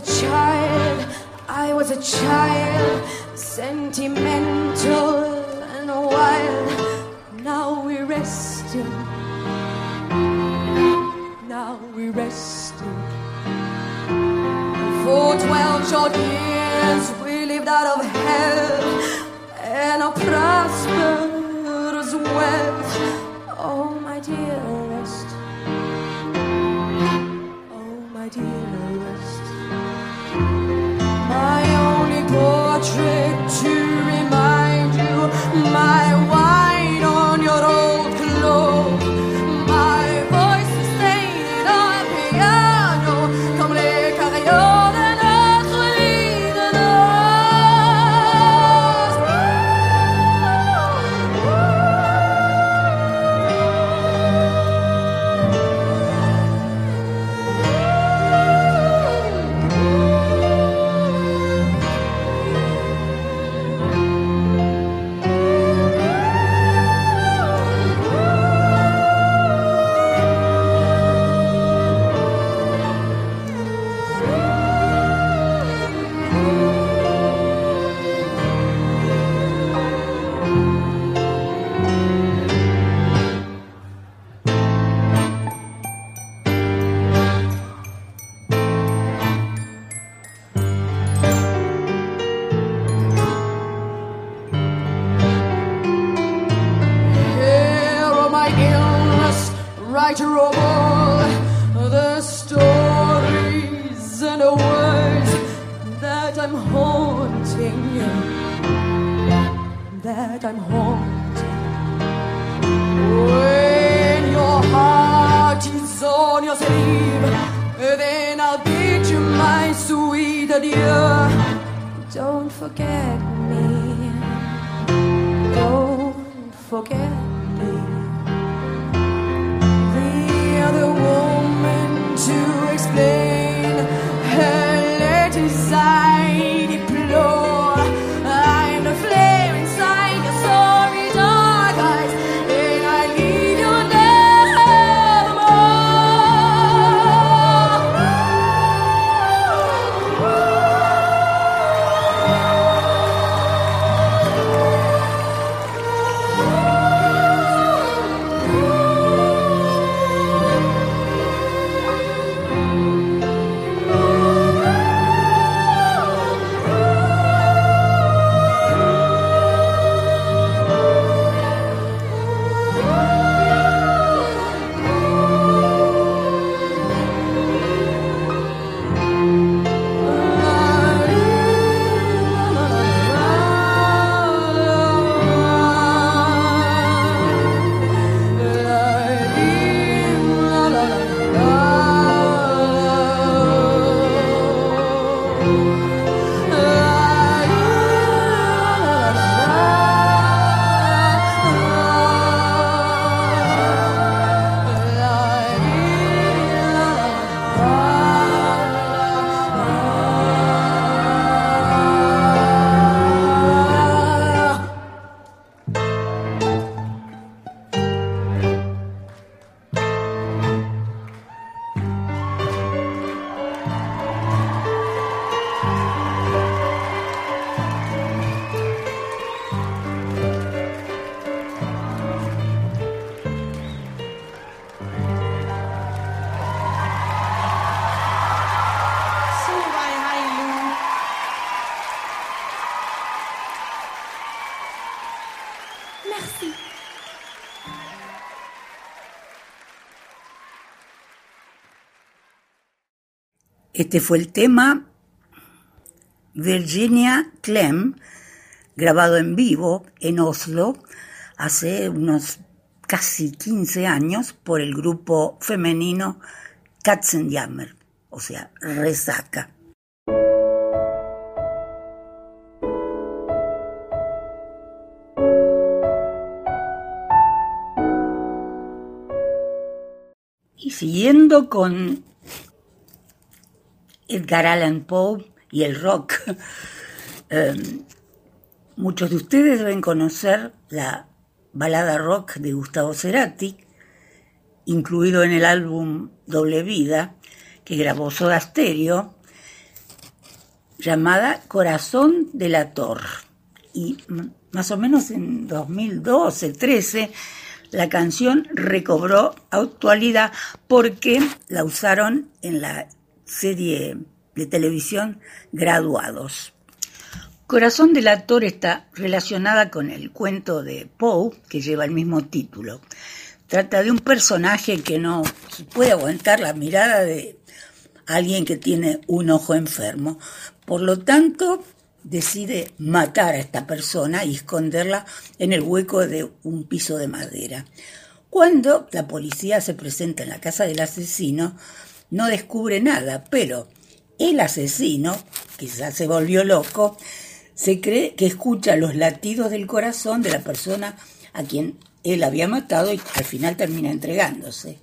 a child, sentimental and wild. Now we're resting. For 12 short years we lived out of health and a prosperous wealth. Oh my dearest, my only portrait to remind you, my wine on your old cloak, my voice sustained on piano, comme les carillons de notre lit de writer of all the stories and the words that I'm haunting, When your heart is on your sleeve, then I'll bid you my sweet adieu. Don't forget me, don't forget me. The woman to explain her letters I deplore. I'm the flame inside your sorry dark eyes, and I leave you Este fue el tema Virginia Clem, grabado en vivo en Oslo hace unos casi 15 años por el grupo femenino Katzenjammer, o sea, Resaca. Y siguiendo con Edgar Allan Poe y el rock, muchos de ustedes deben conocer la balada rock de Gustavo Cerati, incluido en el álbum Doble Vida, que grabó Soda Stereo llamada Corazón delator. Y más o menos en 2012-13 la canción recobró actualidad porque la usaron en la serie de televisión Graduados. Corazón delator está relacionada con el cuento de Poe, que lleva el mismo título. Trata de un personaje que no puede aguantar la mirada de alguien que tiene un ojo enfermo. Por lo tanto, decide matar a esta persona y esconderla en el hueco de un piso de madera. Cuando la policía se presenta en la casa del asesino, no descubre nada, pero el asesino, que ya se volvió loco, se cree que escucha los latidos del corazón de la persona a quien él había matado y al final termina entregándose.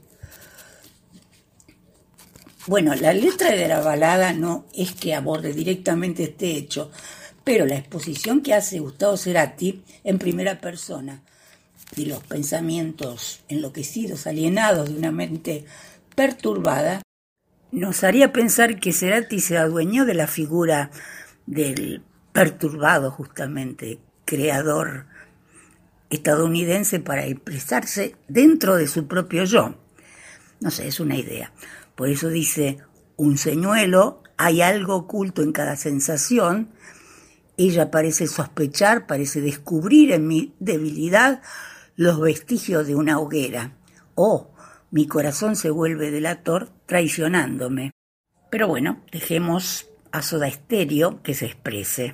Bueno, la letra de la balada no es que aborde directamente este hecho, pero la exposición que hace Gustavo Cerati en primera persona de los pensamientos enloquecidos, alienados de una mente perturbada, nos haría pensar que Cerati se adueñó de la figura del perturbado, justamente, creador estadounidense para expresarse dentro de su propio yo. No sé, es una idea. Por eso dice, un señuelo, hay algo oculto en cada sensación. Ella parece sospechar, parece descubrir en mi debilidad los vestigios de una hoguera. Oh, mi corazón se vuelve delator traicionándome. Pero bueno, dejemos a Soda Stereo que se exprese.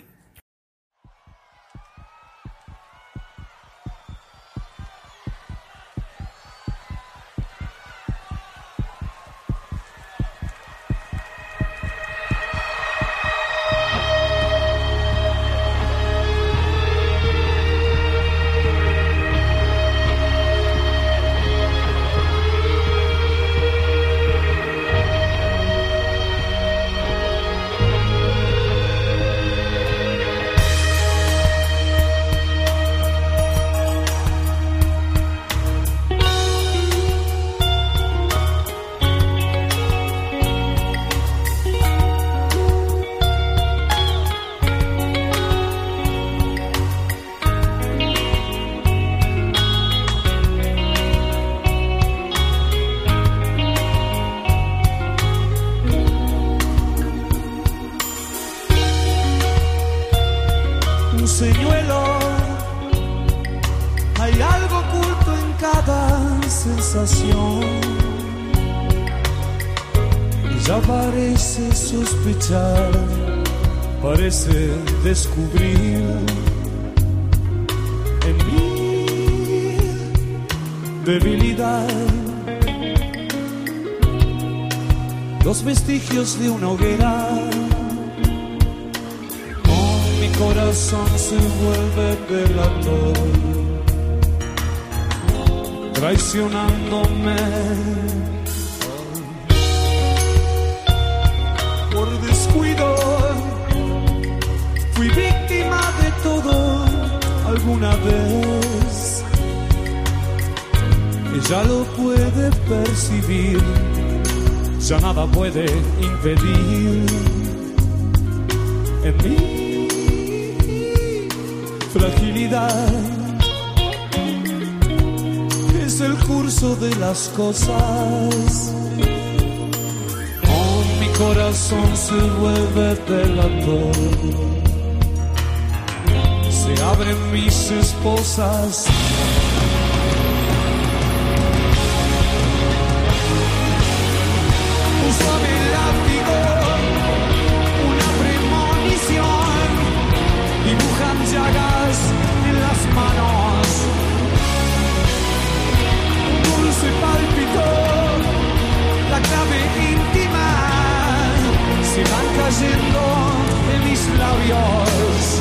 Señuelo, hay algo oculto en cada sensación. Ella parece sospechar, parece descubrir en mi debilidad los vestigios de una hoguera. Corazón se vuelve delator, traicionándome. Por descuido fui víctima de todo alguna vez. Ella lo puede percibir, ya nada puede impedir en mí fragilidad. Es el curso de las cosas. Oh, mi corazón se vuelve delator. Se abren mis esposas. Úsame el látigo, una premonición. Dibujan llagas en las manos, un dulce pálpito, la clave íntima, se van cayendo en mis labios.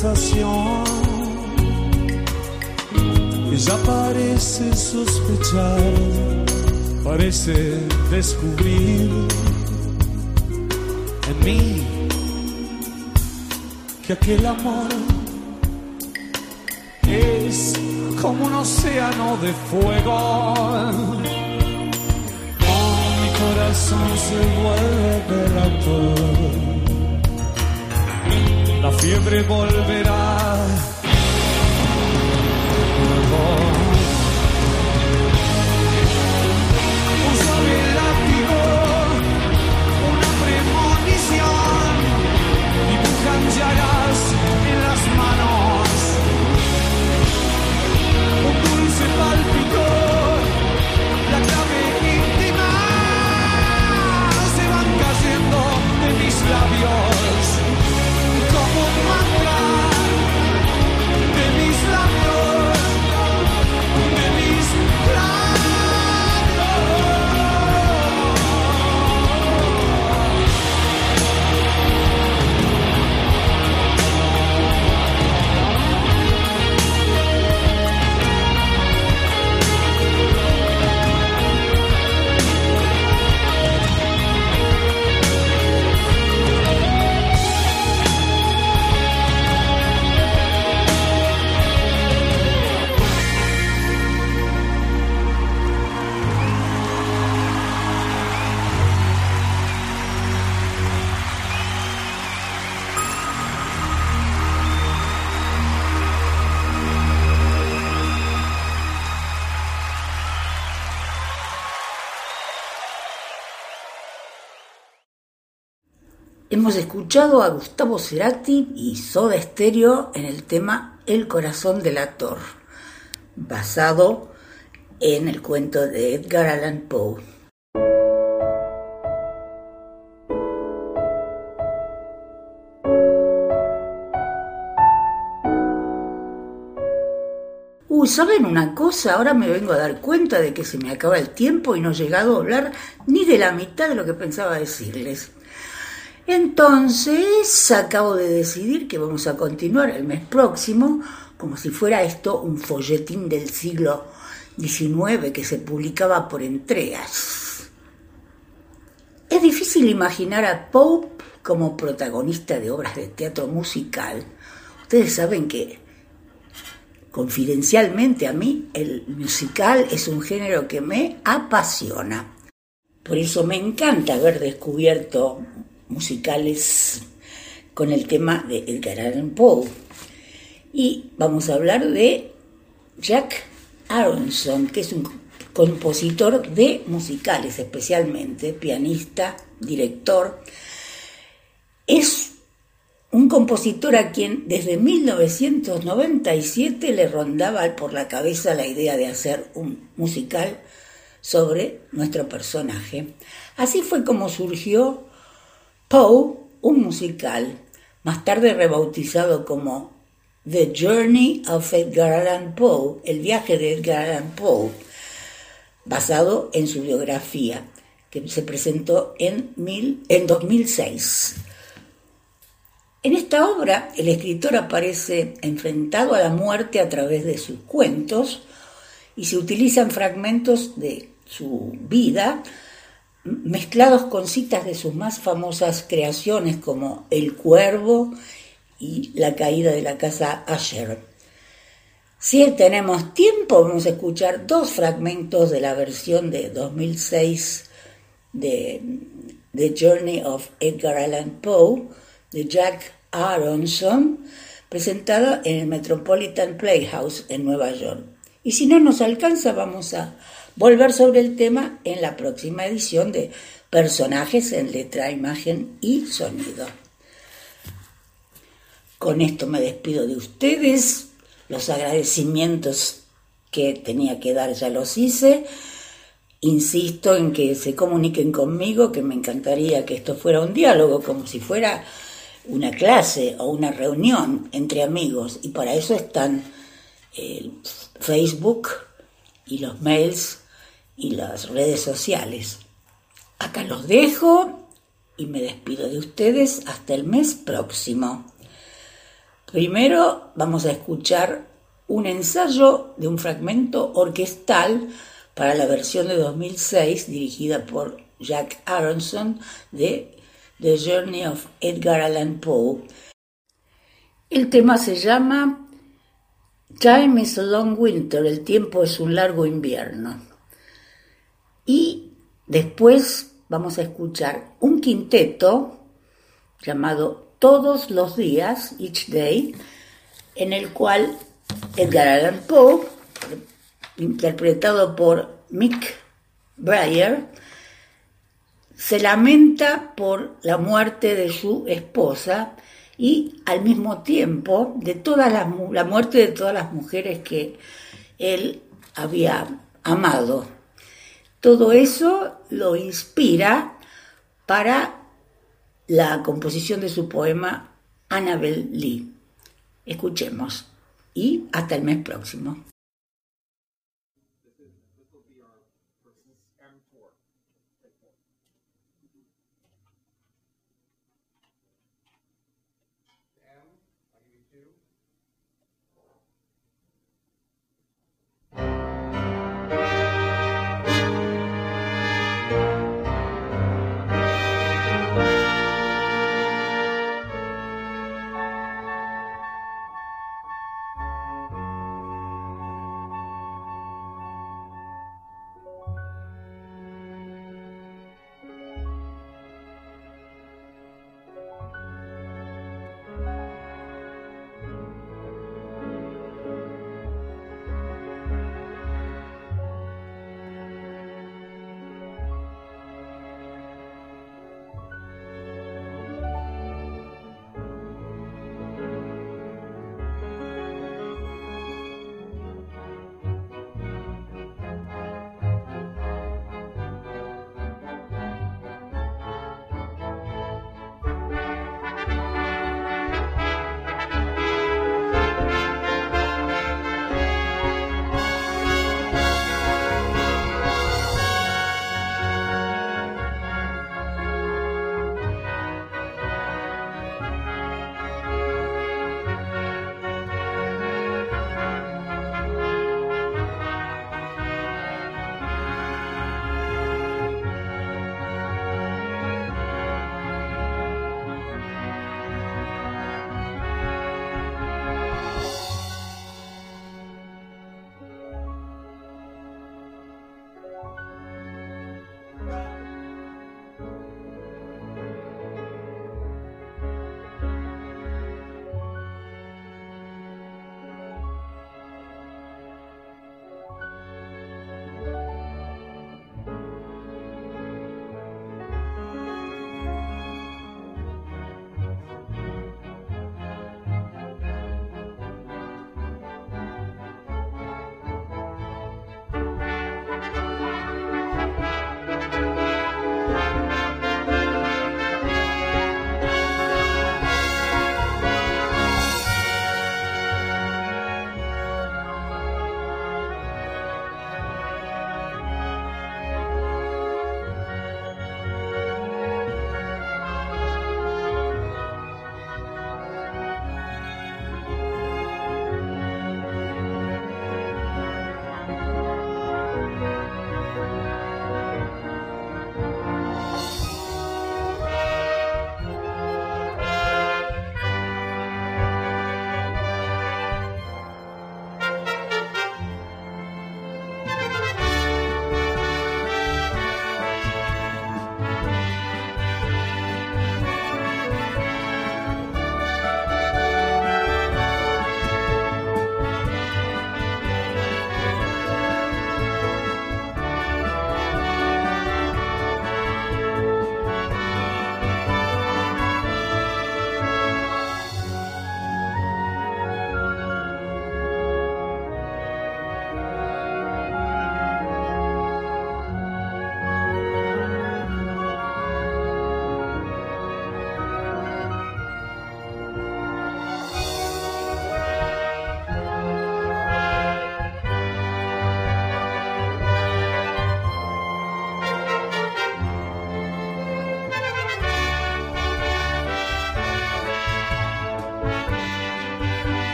conversación. Ella parece sospechar, parece descubrir en mí que aquel amor es como un océano de fuego. Mi corazón se vuelve delator. La fiebre volverá. Un suave látigo, una premonición, dibujan llagas en las manos. Un dulce pálpito, la clave íntima, se van cayendo de mis labios como un mantra, de mis labios, de mis labios. Hemos escuchado a Gustavo Cerati y Soda Stereo en el tema El corazón delator, basado en el cuento de Edgar Allan Poe. ¿Saben una cosa? Ahora me vengo a dar cuenta de que se me acaba el tiempo y no he llegado a hablar ni de la mitad de lo que pensaba decirles. Entonces, acabo de decidir que vamos a continuar el mes próximo, como si fuera esto un folletín del siglo XIX que se publicaba por entregas. Es difícil imaginar a Poe como protagonista de obras de teatro musical. Ustedes saben que, confidencialmente, a mí el musical es un género que me apasiona. Por eso me encanta haber descubierto musicales con el tema de Edgar Allan Poe. Y vamos a hablar de Jack Aronson, que es un compositor de musicales, especialmente pianista, director. Es un compositor a quien desde 1997 le rondaba por la cabeza la idea de hacer un musical sobre nuestro personaje. Así fue como surgió Poe, un musical, más tarde rebautizado como The Journey of Edgar Allan Poe, el viaje de Edgar Allan Poe, basado en su biografía, que se presentó en 2006. En esta obra, el escritor aparece enfrentado a la muerte a través de sus cuentos y se utilizan fragmentos de su vida mezclados con citas de sus más famosas creaciones como El Cuervo y La caída de la casa Usher. Si tenemos tiempo, vamos a escuchar dos fragmentos de la versión de 2006 de The Journey of Edgar Allan Poe de Jack Aronson, presentada en el Metropolitan Playhouse en Nueva York. Y si no nos alcanza, vamos a volver sobre el tema en la próxima edición de Personajes en letra, imagen y sonido. Con esto me despido de ustedes. Los agradecimientos que tenía que dar ya los hice. Insisto en que se comuniquen conmigo, que me encantaría que esto fuera un diálogo, como si fuera una clase o una reunión entre amigos. Y para eso están el Facebook y los mails y las redes sociales. Acá los dejo y me despido de ustedes hasta el mes próximo. Primero vamos a escuchar un ensayo de un fragmento orquestal para la versión de 2006 dirigida por Jack Aronson de The Journey of Edgar Allan Poe. El tema se llama Time is a Long Winter, el tiempo es un largo invierno. Y después vamos a escuchar un quinteto llamado Todos los días, Each Day, en el cual Edgar Allan Poe, interpretado por Mick Breyer, se lamenta por la muerte de su esposa y al mismo tiempo de la muerte de todas las mujeres que él había amado. Todo eso lo inspira para la composición de su poema Annabel Lee. Escuchemos y hasta el mes próximo.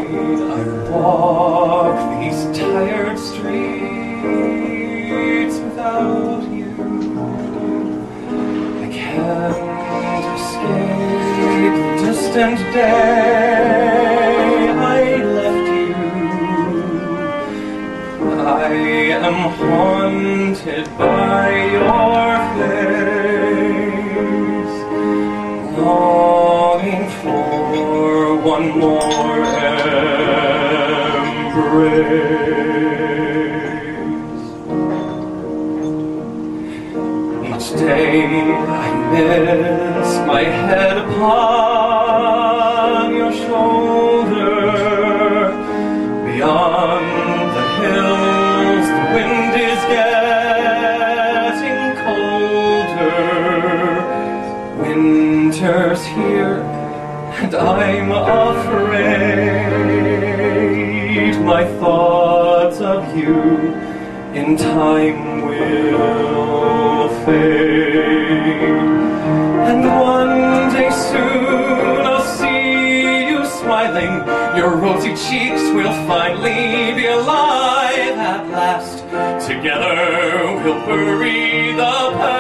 I walk these tired streets without you. I can't escape the distant day I left you. I am haunted by your face, longing for one more embrace. Each day I miss my head upon your shoulder. Beyond the hills, the wind is getting colder. Winter's here, and I'm afraid my thoughts of you in time will fade. And one day soon I'll see you smiling. Your rosy cheeks will finally be alive at last. Together we'll bury the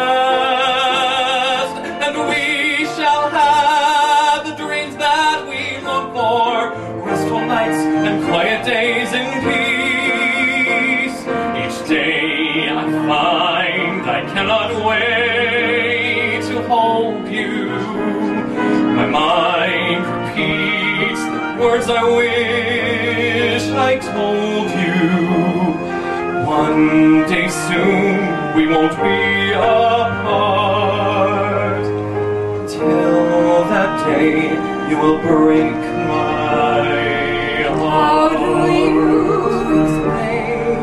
past, and we shall have the dreams that we long for, restful nights and quiet days in peace. Each day I find I cannot wait to hold you. My mind repeats the words I wish I told you. One day soon we won't be apart. Till that day you will break my heart. How do you explain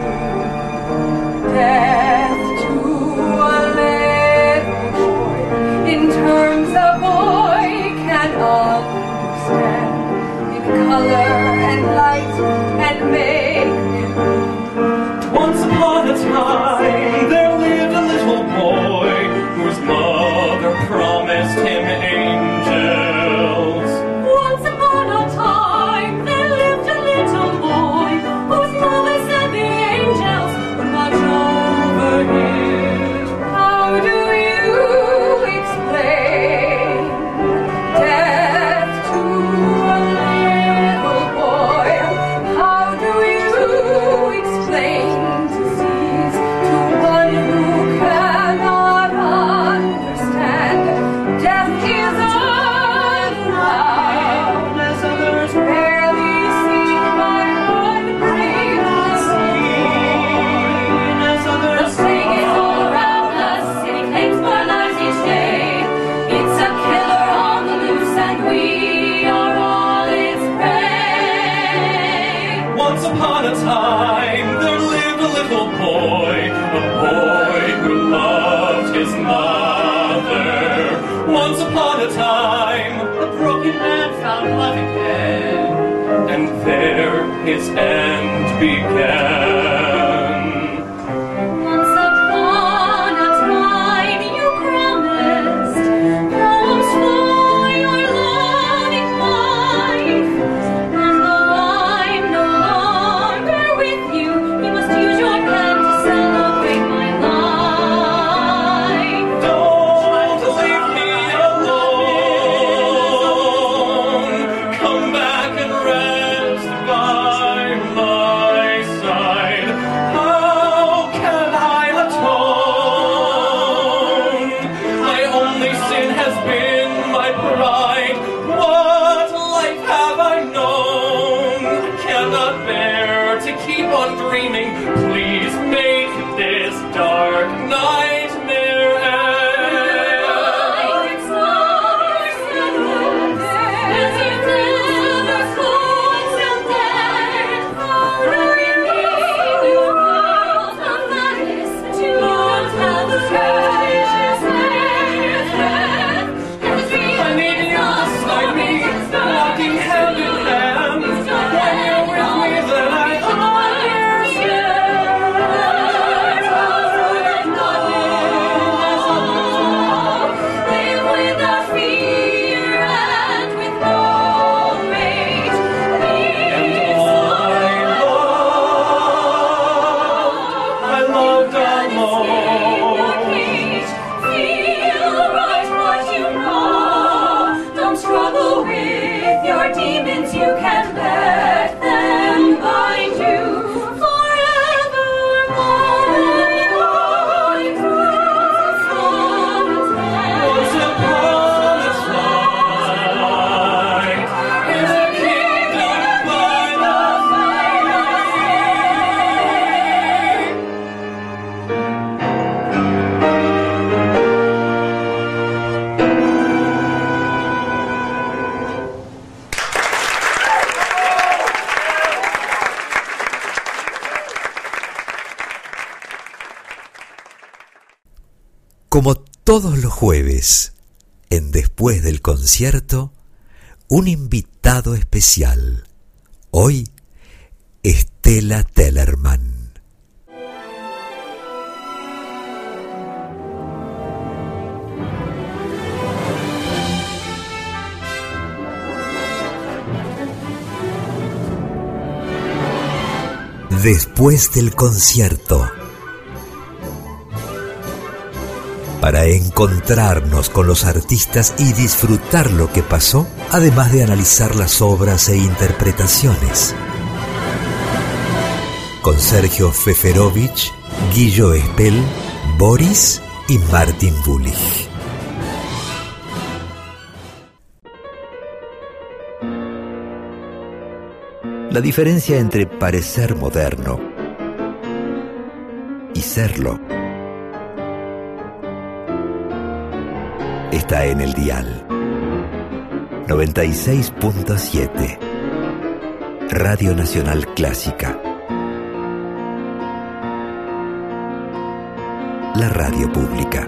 death to a little boy in terms a boy can understand, in color and light and make believe? Once upon a time there lived a little boy whose mother promised him angels. Once upon a time there lived a little boy whose mother said the angels would watch over him. How do you explain death to a little boy? How do you explain disease to one who cannot understand? Death is unloud as others barely see my blood breathe. The plague is all around us, and it claims more lives each day. It's a killer on the loose, and we are all its prey. Once upon a time there lived a little boy who loved his mother. Once upon a time The broken man found love again. and there his end began. Once upon a time you promised homes for your loving wife. And though I'm no longer with you, you must use your pen to celebrate my life. Don't leave me alone. Come back and rest by my side. How can I atone? My only sin has been my pride. What life have I known? I cannot bear to keep on dreaming. Please make this dark nightmare end. It's ours and yours, as if never could someday. Hurry me, you world of madness, to your towers, I need you beside me, walking hand in hand. When you're with me, then I live without fear and with no rage. Como todos los jueves, en Después del Concierto, un invitado especial. Hoy, Estela Tellerman. Después del concierto. Para encontrarnos con los artistas y disfrutar lo que pasó, además de analizar las obras e interpretaciones. Con Sergio Feferovich, Guillo Espel, Boris y Martin Bullich. La diferencia entre parecer moderno y serlo está en el dial 96.7 Radio Nacional Clásica, la radio pública.